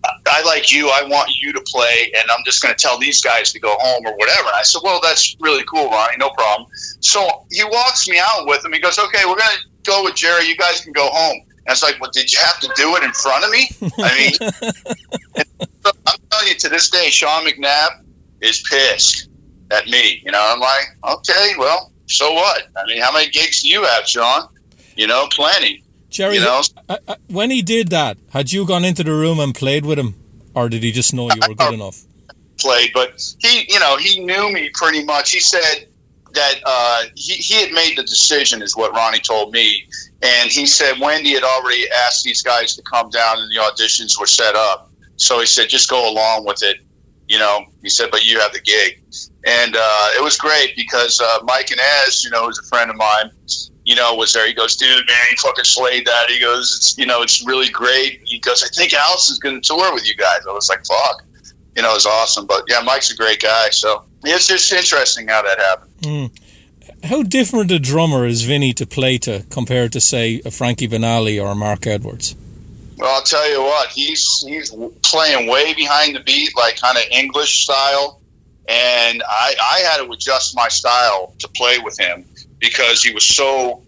[SPEAKER 1] I like you. I want you to play, and I'm just going to tell these guys to go home or whatever. And I said, well, that's really cool, Ronnie. No problem. So he walks me out with him. He goes, okay, we're going to go with Jerry. You guys can go home. And I was like, well, did you have to do it in front of me? I mean, I'm telling you, to this day, Sean McNabb is pissed at me. You know, I'm like, okay, well, so what? I mean, how many gigs do you have, Sean? You know, plenty.
[SPEAKER 2] Jerry,
[SPEAKER 1] you know?
[SPEAKER 2] When he did that, had you gone into the room and played with him, or did he just know you were good enough?
[SPEAKER 1] Played, but he knew me pretty much. He said that he had made the decision, is what Ronnie told me, and he said Wendy had already asked these guys to come down, and the auditions were set up. So he said, just go along with it. You know, he said, but you have the gig, and it was great because Mike and Ez, you know, who's a friend of mine, you know, was there. He goes, dude, man, he fucking slayed that. He goes, it's really great. He goes, I think Alice is going to tour with you guys. I was like, fuck. You know, it was awesome. But, yeah, Mike's a great guy. So it's just interesting how that happened.
[SPEAKER 2] How different a drummer is Vinny to play to compared to, say, a Frankie Banali or a Mark Edwards?
[SPEAKER 1] Well, I'll tell you what. He's playing way behind the beat, like kind of English style. And I had to adjust my style to play with him, because he was so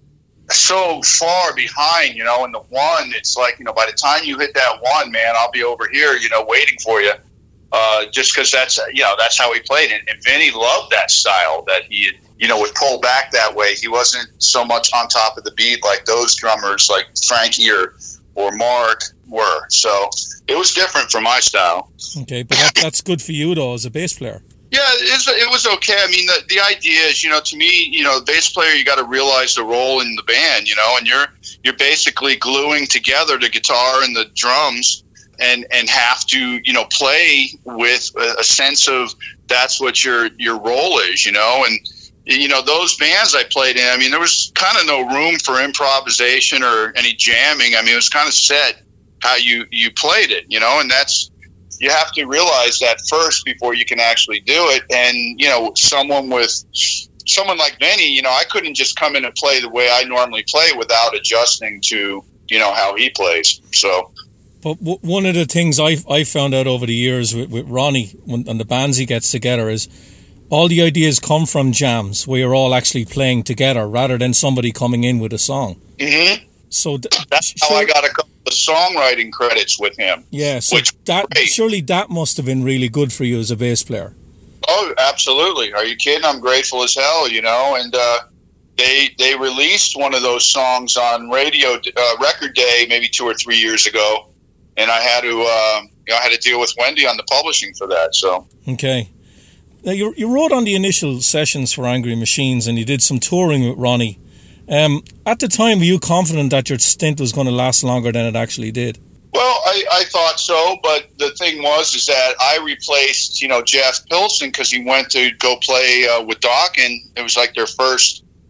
[SPEAKER 1] far behind, you know, in the one, it's like, you know, by the time you hit that one, man, I'll be over here, you know, waiting for you, just because that's, you know, that's how he played it. And Vinny loved that style, that he, you know, would pull back that way. He wasn't so much on top of the beat like those drummers, like Frankie or Mark were. So it was different from my style.
[SPEAKER 2] Okay, but that's good for you, though, as a bass player.
[SPEAKER 1] Yeah, it was okay. I mean, the idea is, you know, to me, you know, bass player, you got to realize the role in the band, you know, and you're basically gluing together the guitar and the drums, and have to, you know, play with a sense of that's what your role is, you know. And, you know, those bands I played in, I mean, there was kind of no room for improvisation or any jamming. I mean, it was kind of set how you played it, you know, and you have to realize that first before you can actually do it. And, you know, someone like Vinny, you know, I couldn't just come in and play the way I normally play without adjusting to, you know, how he plays. So,
[SPEAKER 2] but one of the things I found out over the years with Ronnie and the bands he gets together is all the ideas come from jams where you're all actually playing together rather than somebody coming in with a song.
[SPEAKER 1] Mm-hmm.
[SPEAKER 2] So
[SPEAKER 1] that's how I got a couple of songwriting credits with him.
[SPEAKER 2] Yeah, so surely that must have been really good for you as a bass player.
[SPEAKER 1] Oh, absolutely. Are you kidding? I'm grateful as hell, you know. And they released one of those songs on radio Record Day maybe 2 or 3 years ago, and I had to deal with Wendy on the publishing for that. So
[SPEAKER 2] okay. Now you wrote on the initial sessions for Angry Machines, and you did some touring with Ronnie. At the time, were you confident that your stint was going to last longer than it actually did?
[SPEAKER 1] Well, I thought so, but the thing is that I replaced, you know, Jeff Pilson because he went to go play with Doc, and it was like their first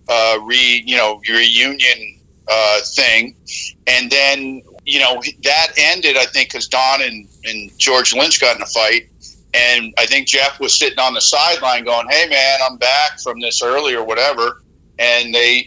[SPEAKER 1] reunion thing, and then that ended, I think, because Don and George Lynch got in a fight, and I think Jeff was sitting on the sideline going, "Hey man, I'm back from this early or whatever," and they,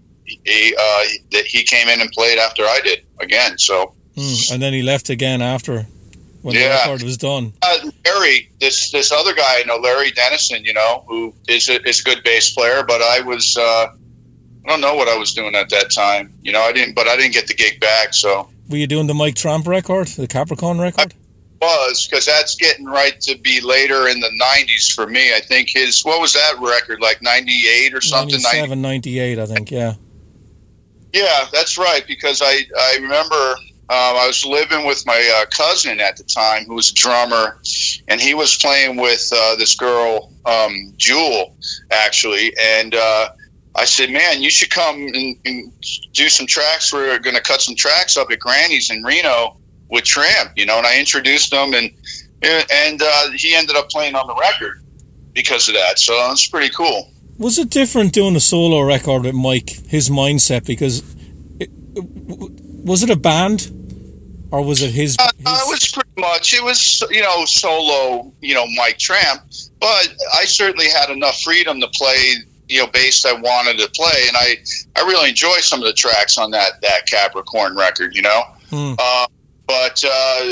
[SPEAKER 1] he came in and played after I did again. So,
[SPEAKER 2] and then he left again after when the record was done.
[SPEAKER 1] Larry, this other guy I know, Larry Dennison, who is a good bass player, but I was. I don't know what I was doing at that time. I didn't get the gig back. So,
[SPEAKER 2] were you doing the Mike Tramp record, the Capricorn record?
[SPEAKER 1] I was, because that's getting right to be later in the 90s for me. I think what was that record, like 98 or something?
[SPEAKER 2] 97, 98, I think, yeah.
[SPEAKER 1] Yeah, that's right, because I remember I was living with my cousin at the time, who was a drummer, and he was playing with this girl, Jewel, actually, and I said, man, you should come and do some tracks. We're going to cut some tracks up at Granny's in Reno with Tramp, and I introduced him, and he ended up playing on the record because of that. So it's pretty cool.
[SPEAKER 2] Was it different doing a solo record with Mike, his mindset? Because was it a band, or was it his? It
[SPEAKER 1] was pretty much. It was, solo, Mike Tramp. But I certainly had enough freedom to play bass I wanted to play, and I really enjoy some of the tracks on that Capricorn record, but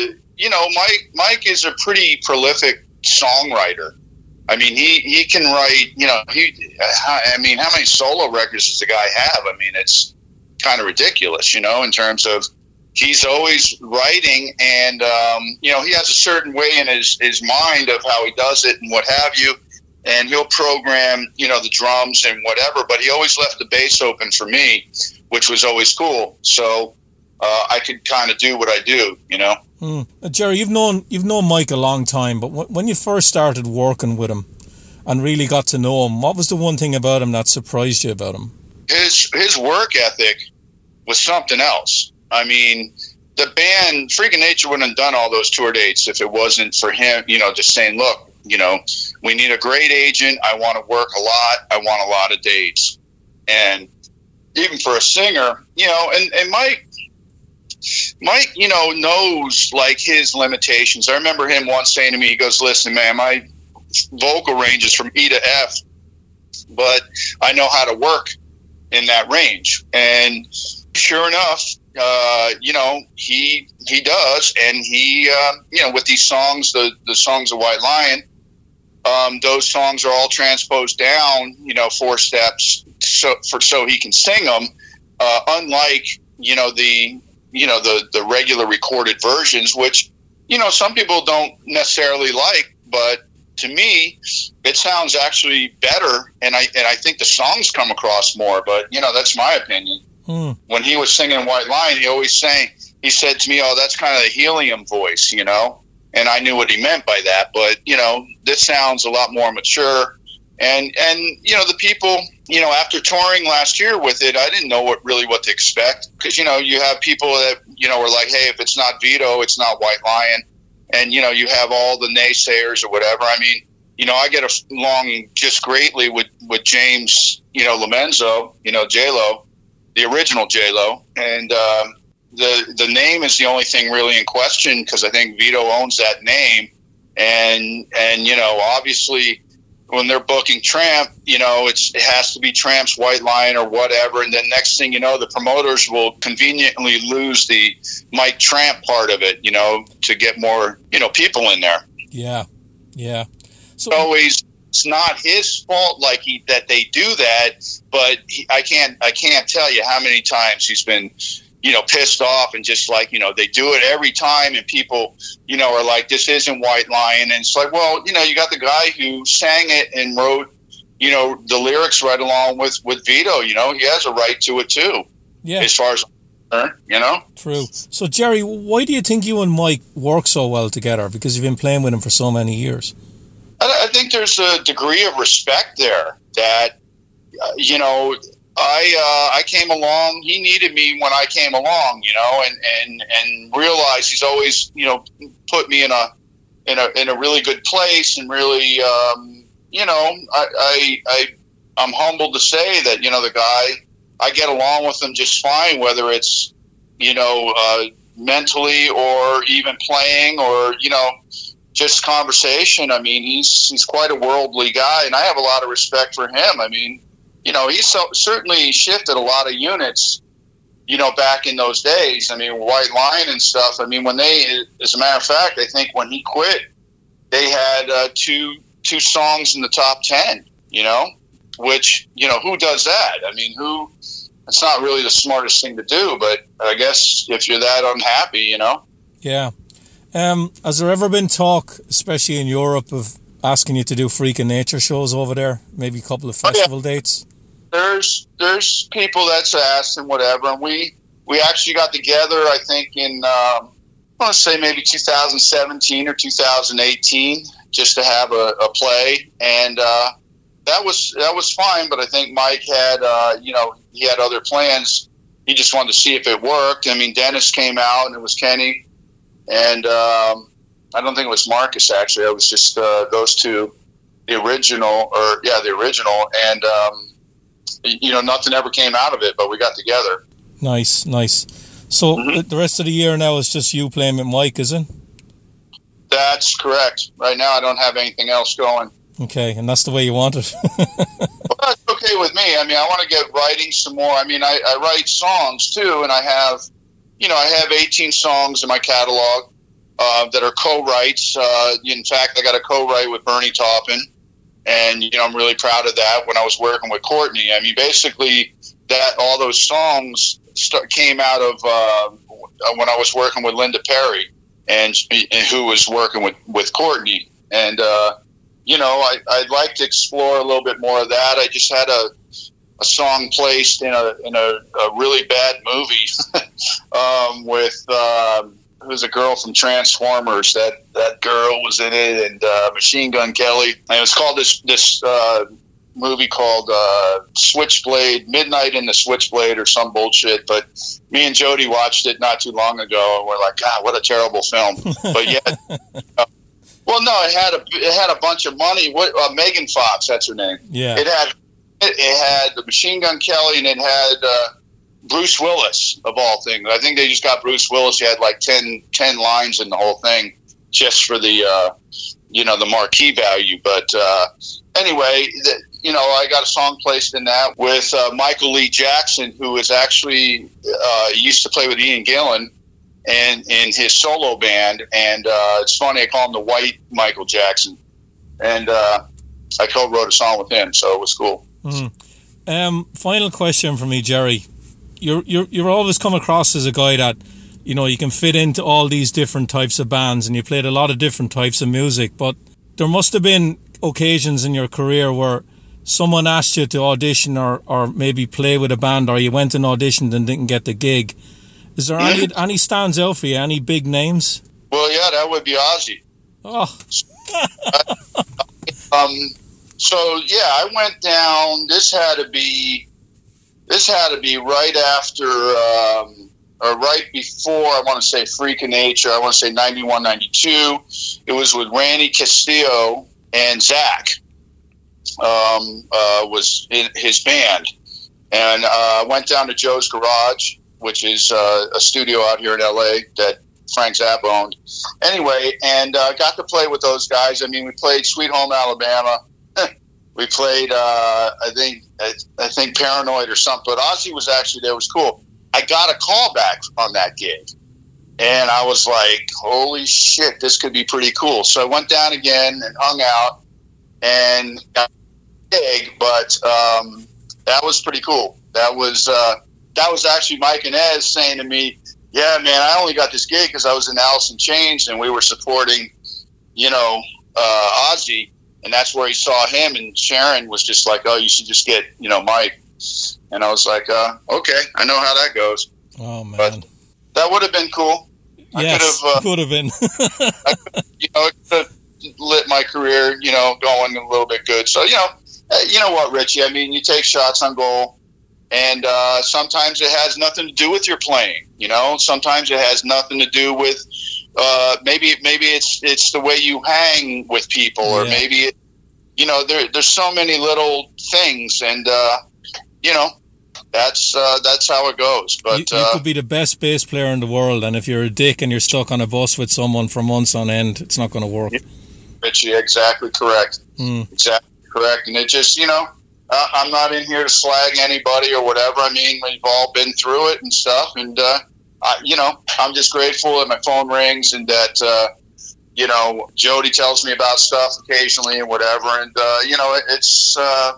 [SPEAKER 1] Mike is a pretty prolific songwriter. I mean, he can write, how many solo records does the guy have? I mean, it's kind of ridiculous, in terms of he's always writing, and he has a certain way in his mind of how he does it and what have you. And he'll program, the drums and whatever, but he always left the bass open for me, which was always cool. So I could kind of do what I do,
[SPEAKER 2] Jerry, you've known Mike a long time, but when you first started working with him and really got to know him, what was the one thing about him that surprised you about him?
[SPEAKER 1] His work ethic was something else. I mean, the band, Freak of Nature, wouldn't have done all those tour dates if it wasn't for him, just saying, look, we need a great agent. I want to work a lot. I want a lot of dates. And even for a singer, and Mike, knows like his limitations. I remember him once saying to me, he goes, listen, man, my vocal range is from E to F, but I know how to work in that range. And sure enough, he does. And he, with these songs, the songs of White Lion, those songs are all transposed down, 4 steps so he can sing them. Unlike, the regular recorded versions, which, some people don't necessarily like, but to me, it sounds actually better. And I think the songs come across more, but that's my opinion. When he was singing White Lion, he said to me, oh, that's kind of the helium voice, and I knew what he meant by that. But, this sounds a lot more mature. And the people, after touring last year with it, I didn't know what to expect. Because, you have people that, are like, hey, if it's not Vito, it's not White Lion. And, you have all the naysayers or whatever. I mean, I get along just greatly with James, Lomenzo, J-Lo, the original J-Lo. And the name is the only thing really in question, because I think Vito owns that name. And obviously when they're booking Tramp, it has to be Tramp's White Lion or whatever. And then next thing you know, the promoters will conveniently lose the Mike Tramp part of it, to get more, people in there.
[SPEAKER 2] Yeah. Yeah. So
[SPEAKER 1] it's not his fault, that they do that, but I can't tell you how many times he's been, pissed off, and just they do it every time, and people, are like, this isn't White Lion. And it's like, well, you got the guy who sang it and wrote, the lyrics right along with Vito, he has a right to it too.
[SPEAKER 2] Yeah.
[SPEAKER 1] As far as I'm concerned,
[SPEAKER 2] True. So Jerry, why do you think you and Mike work so well together? Because you've been playing with him for so many years.
[SPEAKER 1] I think there's a degree of respect there that, I came along. He needed me when I came along, and realized he's always, put me in a really good place, and really, I I'm humbled to say that, the guy, I get along with him just fine, whether it's, mentally or even playing or, just conversation. I mean, he's quite a worldly guy, and I have a lot of respect for him. I mean, he's certainly shifted a lot of units, back in those days. I mean, White Lion and stuff. I mean, as a matter of fact, I think when he quit, they had two songs in the top 10, which, who does that? I mean, it's not really the smartest thing to do, but I guess if you're that unhappy,
[SPEAKER 2] Yeah. Has there ever been talk, especially in Europe, of asking you to do Freak of Nature shows over there? Maybe a couple of festival dates?
[SPEAKER 1] There's people that's asked and whatever, and we actually got together, I think, in, I want to say maybe 2017 or 2018, just to have a play, and that was fine, but I think Mike had, he had other plans. He just wanted to see if it worked. I mean, Dennis came out, and it was Kenny, and I don't think it was Marcus, actually. It was just those two, the original, and, nothing ever came out of it, but we got together. Nice.
[SPEAKER 2] So the rest of the year now is just you playing with Mike, isn't it?
[SPEAKER 1] That's correct. Right now I don't have anything else going.
[SPEAKER 2] Okay, and that's the way you want it.
[SPEAKER 1] Well, that's okay with me. I mean, I want to get writing some more. I mean, I write songs too, and I have 18 songs in my catalog that are co-writes. In fact, I got a co-write with Bernie Taupin, and I'm really proud of that. When I was working with Courtney, I mean, basically all those songs came out of when I was working with Linda Perry, and who was working with Courtney, and I'd like to explore a little bit more of that. I just had a song placed in a really bad movie with who's a girl from Transformers. That girl was in it, and Machine Gun Kelly. And it was called this movie called Switchblade, Midnight in the Switchblade, or some bullshit. But me and Jody watched it not too long ago, and we're like, God, what a terrible film. But yeah. Well, no, it had a bunch of money. Megan Fox, that's her name.
[SPEAKER 2] Yeah.
[SPEAKER 1] It had the Machine Gun Kelly, and it had Bruce Willis, of all things. I think they just got Bruce Willis. He had like 10 lines in the whole thing, just for the the marquee value. But anyway, I got a song placed in that with Michael Lee Jackson, who is actually used to play with Ian Gillan. And in his solo band, and it's funny, I call him the White Michael Jackson, and I co-wrote a song with him, so it was cool.
[SPEAKER 2] Final question for me, Jerry. You're always come across as a guy that you can fit into all these different types of bands, and you played a lot of different types of music. But there must have been occasions in your career where someone asked you to audition or maybe play with a band, or you went and auditioned and didn't get the gig. Is there any stands out for you? Any big names?
[SPEAKER 1] Well, yeah, that would be Ozzy.
[SPEAKER 2] Oh.
[SPEAKER 1] So yeah, I went down. This had to be right after or right before. I want to say Freak of Nature. I want to say 91, 92. It was with Randy Castillo and Zach. Was in his band, and went down to Joe's Garage, which is a studio out here in L.A. that Frank Zappa owned. Anyway, and got to play with those guys. I mean, we played Sweet Home Alabama. We played, I think Paranoid or something. But Ozzy was actually there. It was cool. I got a call back on that gig, and I was like, holy shit, this could be pretty cool. So I went down again and hung out and got a gig, but that was pretty cool. That was actually Mike and Ez saying to me, yeah, man, I only got this gig because I was in Alice in Chains and we were supporting, Ozzy, and that's where he saw him, and Sharon was just like, oh, you should just get, Mike. And I was like, okay, I know how that goes.
[SPEAKER 2] Oh, man.
[SPEAKER 1] But that would have been cool.
[SPEAKER 2] Yes, it would have been.
[SPEAKER 1] It could have lit my career, going a little bit good. So, you know what, Richie, I mean, you take shots on goal. And sometimes it has nothing to do with your playing, Sometimes it has nothing to do with maybe it's the way you hang with people, or maybe there's so many little things, and that's how it goes. But
[SPEAKER 2] you could be the best bass player in the world, and if you're a dick and you're stuck on a bus with someone for months on end, it's not going to work.
[SPEAKER 1] Richie, exactly correct. Exactly correct. And it just, I'm not in here to slag anybody or whatever. I mean, we've all been through it and stuff, and I'm just grateful that my phone rings and that Jody tells me about stuff occasionally and whatever, and it's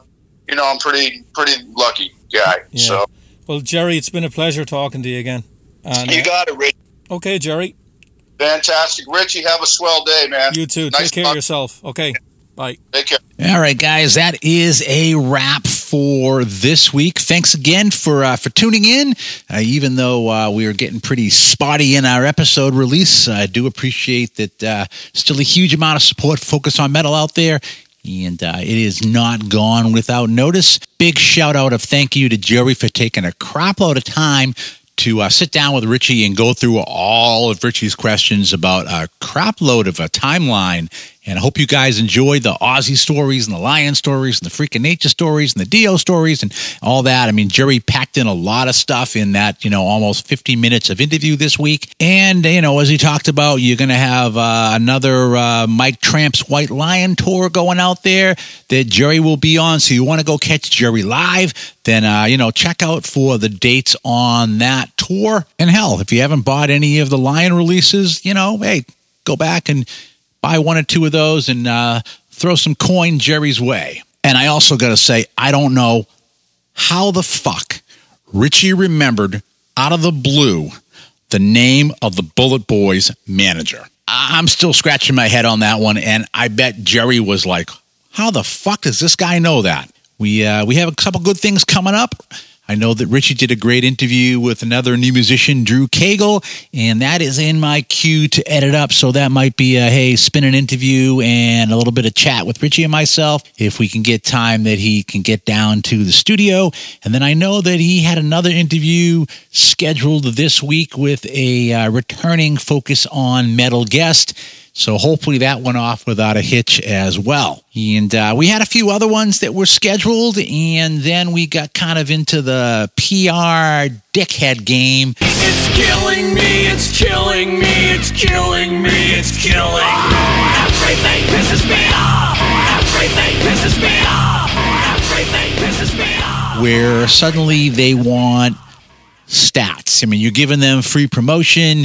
[SPEAKER 1] I'm pretty lucky guy. Yeah. So,
[SPEAKER 2] well, Jerry, it's been a pleasure talking to you again. And,
[SPEAKER 1] you got it, Rich.
[SPEAKER 2] Okay, Jerry.
[SPEAKER 1] Fantastic, Richie. Have a swell day, man.
[SPEAKER 2] You too. Nice Take care of yourself. Okay. Bye.
[SPEAKER 1] Take care.
[SPEAKER 3] All right, guys, that is a wrap for this week. Thanks again for tuning in. Even though we are getting pretty spotty in our episode release, I do appreciate that still a huge amount of support, Focus on Metal out there. And it is not gone without notice. Big shout out of thank you to Jerry for taking a crap load of time to sit down with Richie and go through all of Richie's questions about a crap load of a timeline. And I hope you guys enjoyed the Aussie stories and the Lion stories and the Freakin' Nature stories and the Dio stories and all that. I mean, Jerry packed in a lot of stuff in that, almost 50 minutes of interview this week. And, as he talked about, you're going to have another Mike Tramp's White Lion tour going out there that Jerry will be on. So you want to go catch Jerry live, then, check out for the dates on that tour. And hell, if you haven't bought any of the Lion releases, hey, go back and buy one or two of those and throw some coin Jerry's way. And I also got to say, I don't know how the fuck Richie remembered out of the blue the name of the Bullet Boys manager. I'm still scratching my head on that one, and I bet Jerry was like, how the fuck does this guy know that? We have a couple good things coming up. I know that Richie did a great interview with another new musician, Drew Cagle, and that is in my queue to edit up. So that might be a, spin an interview and a little bit of chat with Richie and myself if we can get time that he can get down to the studio. And then I know that he had another interview scheduled this week with a returning Focus on Metal guest. So hopefully that went off without a hitch as well. And we had a few other ones that were scheduled, and then we got kind of into the PR dickhead game.
[SPEAKER 5] It's killing me, it's killing me, it's killing me, it's killing me. Everything pisses me off. Everything pisses me off. Everything pisses me off.
[SPEAKER 3] Where suddenly they want stats. I mean, you're giving them free promotion.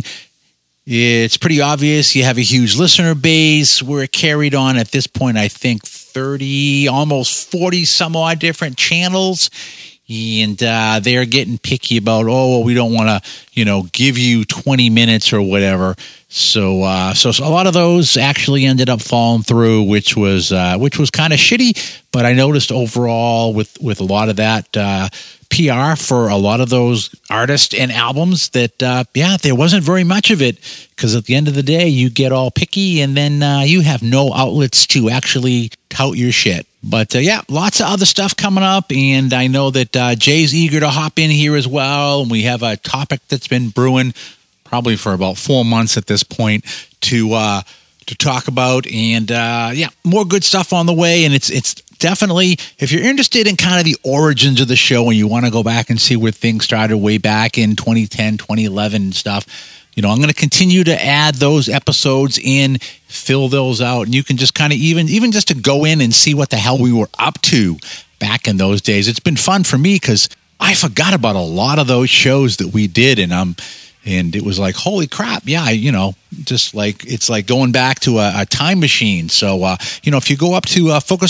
[SPEAKER 3] It's pretty obvious you have a huge listener base. We're carried on at this point, I think, 30, almost 40 some odd different channels. And they're getting picky about, we don't want to, give you 20 minutes or whatever. So a lot of those actually ended up falling through, which was kind of shitty. But I noticed overall with a lot of that PR for a lot of those artists and albums that, there wasn't very much of it, because at the end of the day, you get all picky and then you have no outlets to actually tout your shit. But lots of other stuff coming up, and I know that Jay's eager to hop in here as well. And we have a topic that's been brewing probably for about 4 months at this point to talk about, and more good stuff on the way. And it's definitely, if you're interested in kind of the origins of the show and you want to go back and see where things started way back in 2010, 2011 and stuff, I'm going to continue to add those episodes in, fill those out, and you can just kind of even just to go in and see what the hell we were up to back in those days. It's been fun for me because I forgot about a lot of those shows that we did, and it was like, holy crap, just like it's like going back to a time machine. So, if you go up to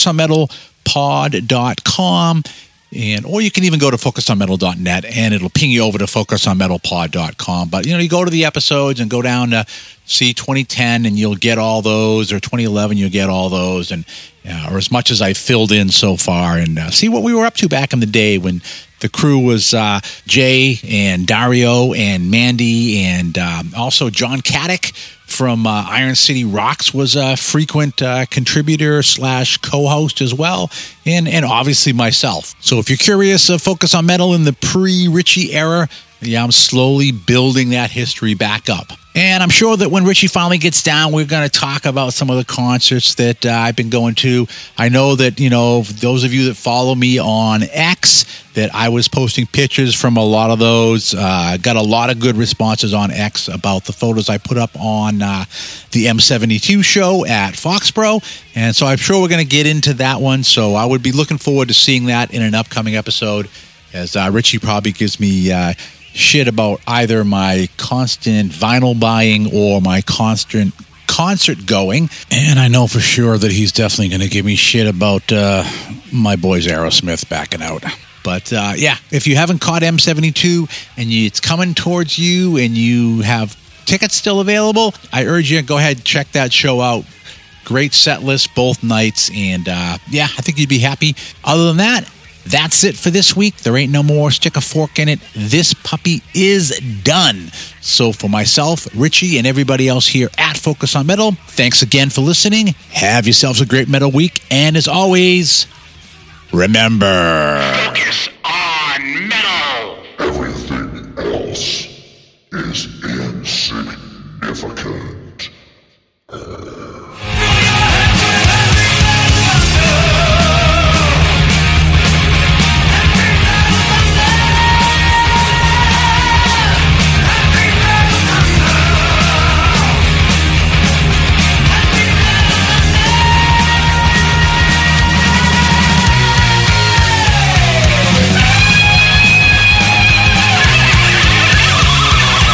[SPEAKER 3] focusonmetalpod.com, or you can even go to focusonmetal.net and it'll ping you over to focusonmetalpod.com. But, you go to the episodes and go down to see 2010 and you'll get all those, or 2011, you'll get all those, or as much as I filled in so far, and see what we were up to back in the day when the crew was Jay and Dario and Mandy, and also John Caddick from Iron City Rocks was a frequent contributor / co-host as well, and obviously myself. So if you're curious, Focus on Metal in the pre-Richie era, I'm slowly building that history back up. And I'm sure that when Richie finally gets down, we're going to talk about some of the concerts that I've been going to. I know that, those of you that follow me on X, that I was posting pictures from a lot of those. I got a lot of good responses on X about the photos I put up on the M72 show at Foxborough. And so I'm sure we're going to get into that one. So I would be looking forward to seeing that in an upcoming episode, as Richie probably gives me shit about either my constant vinyl buying or my constant concert going. And I know for sure that he's definitely going to give me shit about my boys Aerosmith backing out. But if you haven't caught M72 and it's coming towards you and you have tickets still available, I urge you to go ahead and check that show out. Great set list both nights, and I think you'd be happy. Other than that, that's it for this week. There ain't no more stick a fork in it. This puppy is done. So for myself, Richie, and everybody else here at Focus on Metal, thanks again for listening. Have yourselves a great metal week. And as always, remember,
[SPEAKER 5] Focus on Metal.
[SPEAKER 6] Everything else is insignificant.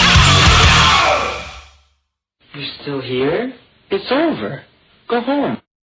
[SPEAKER 7] Still here? It's over. Go home.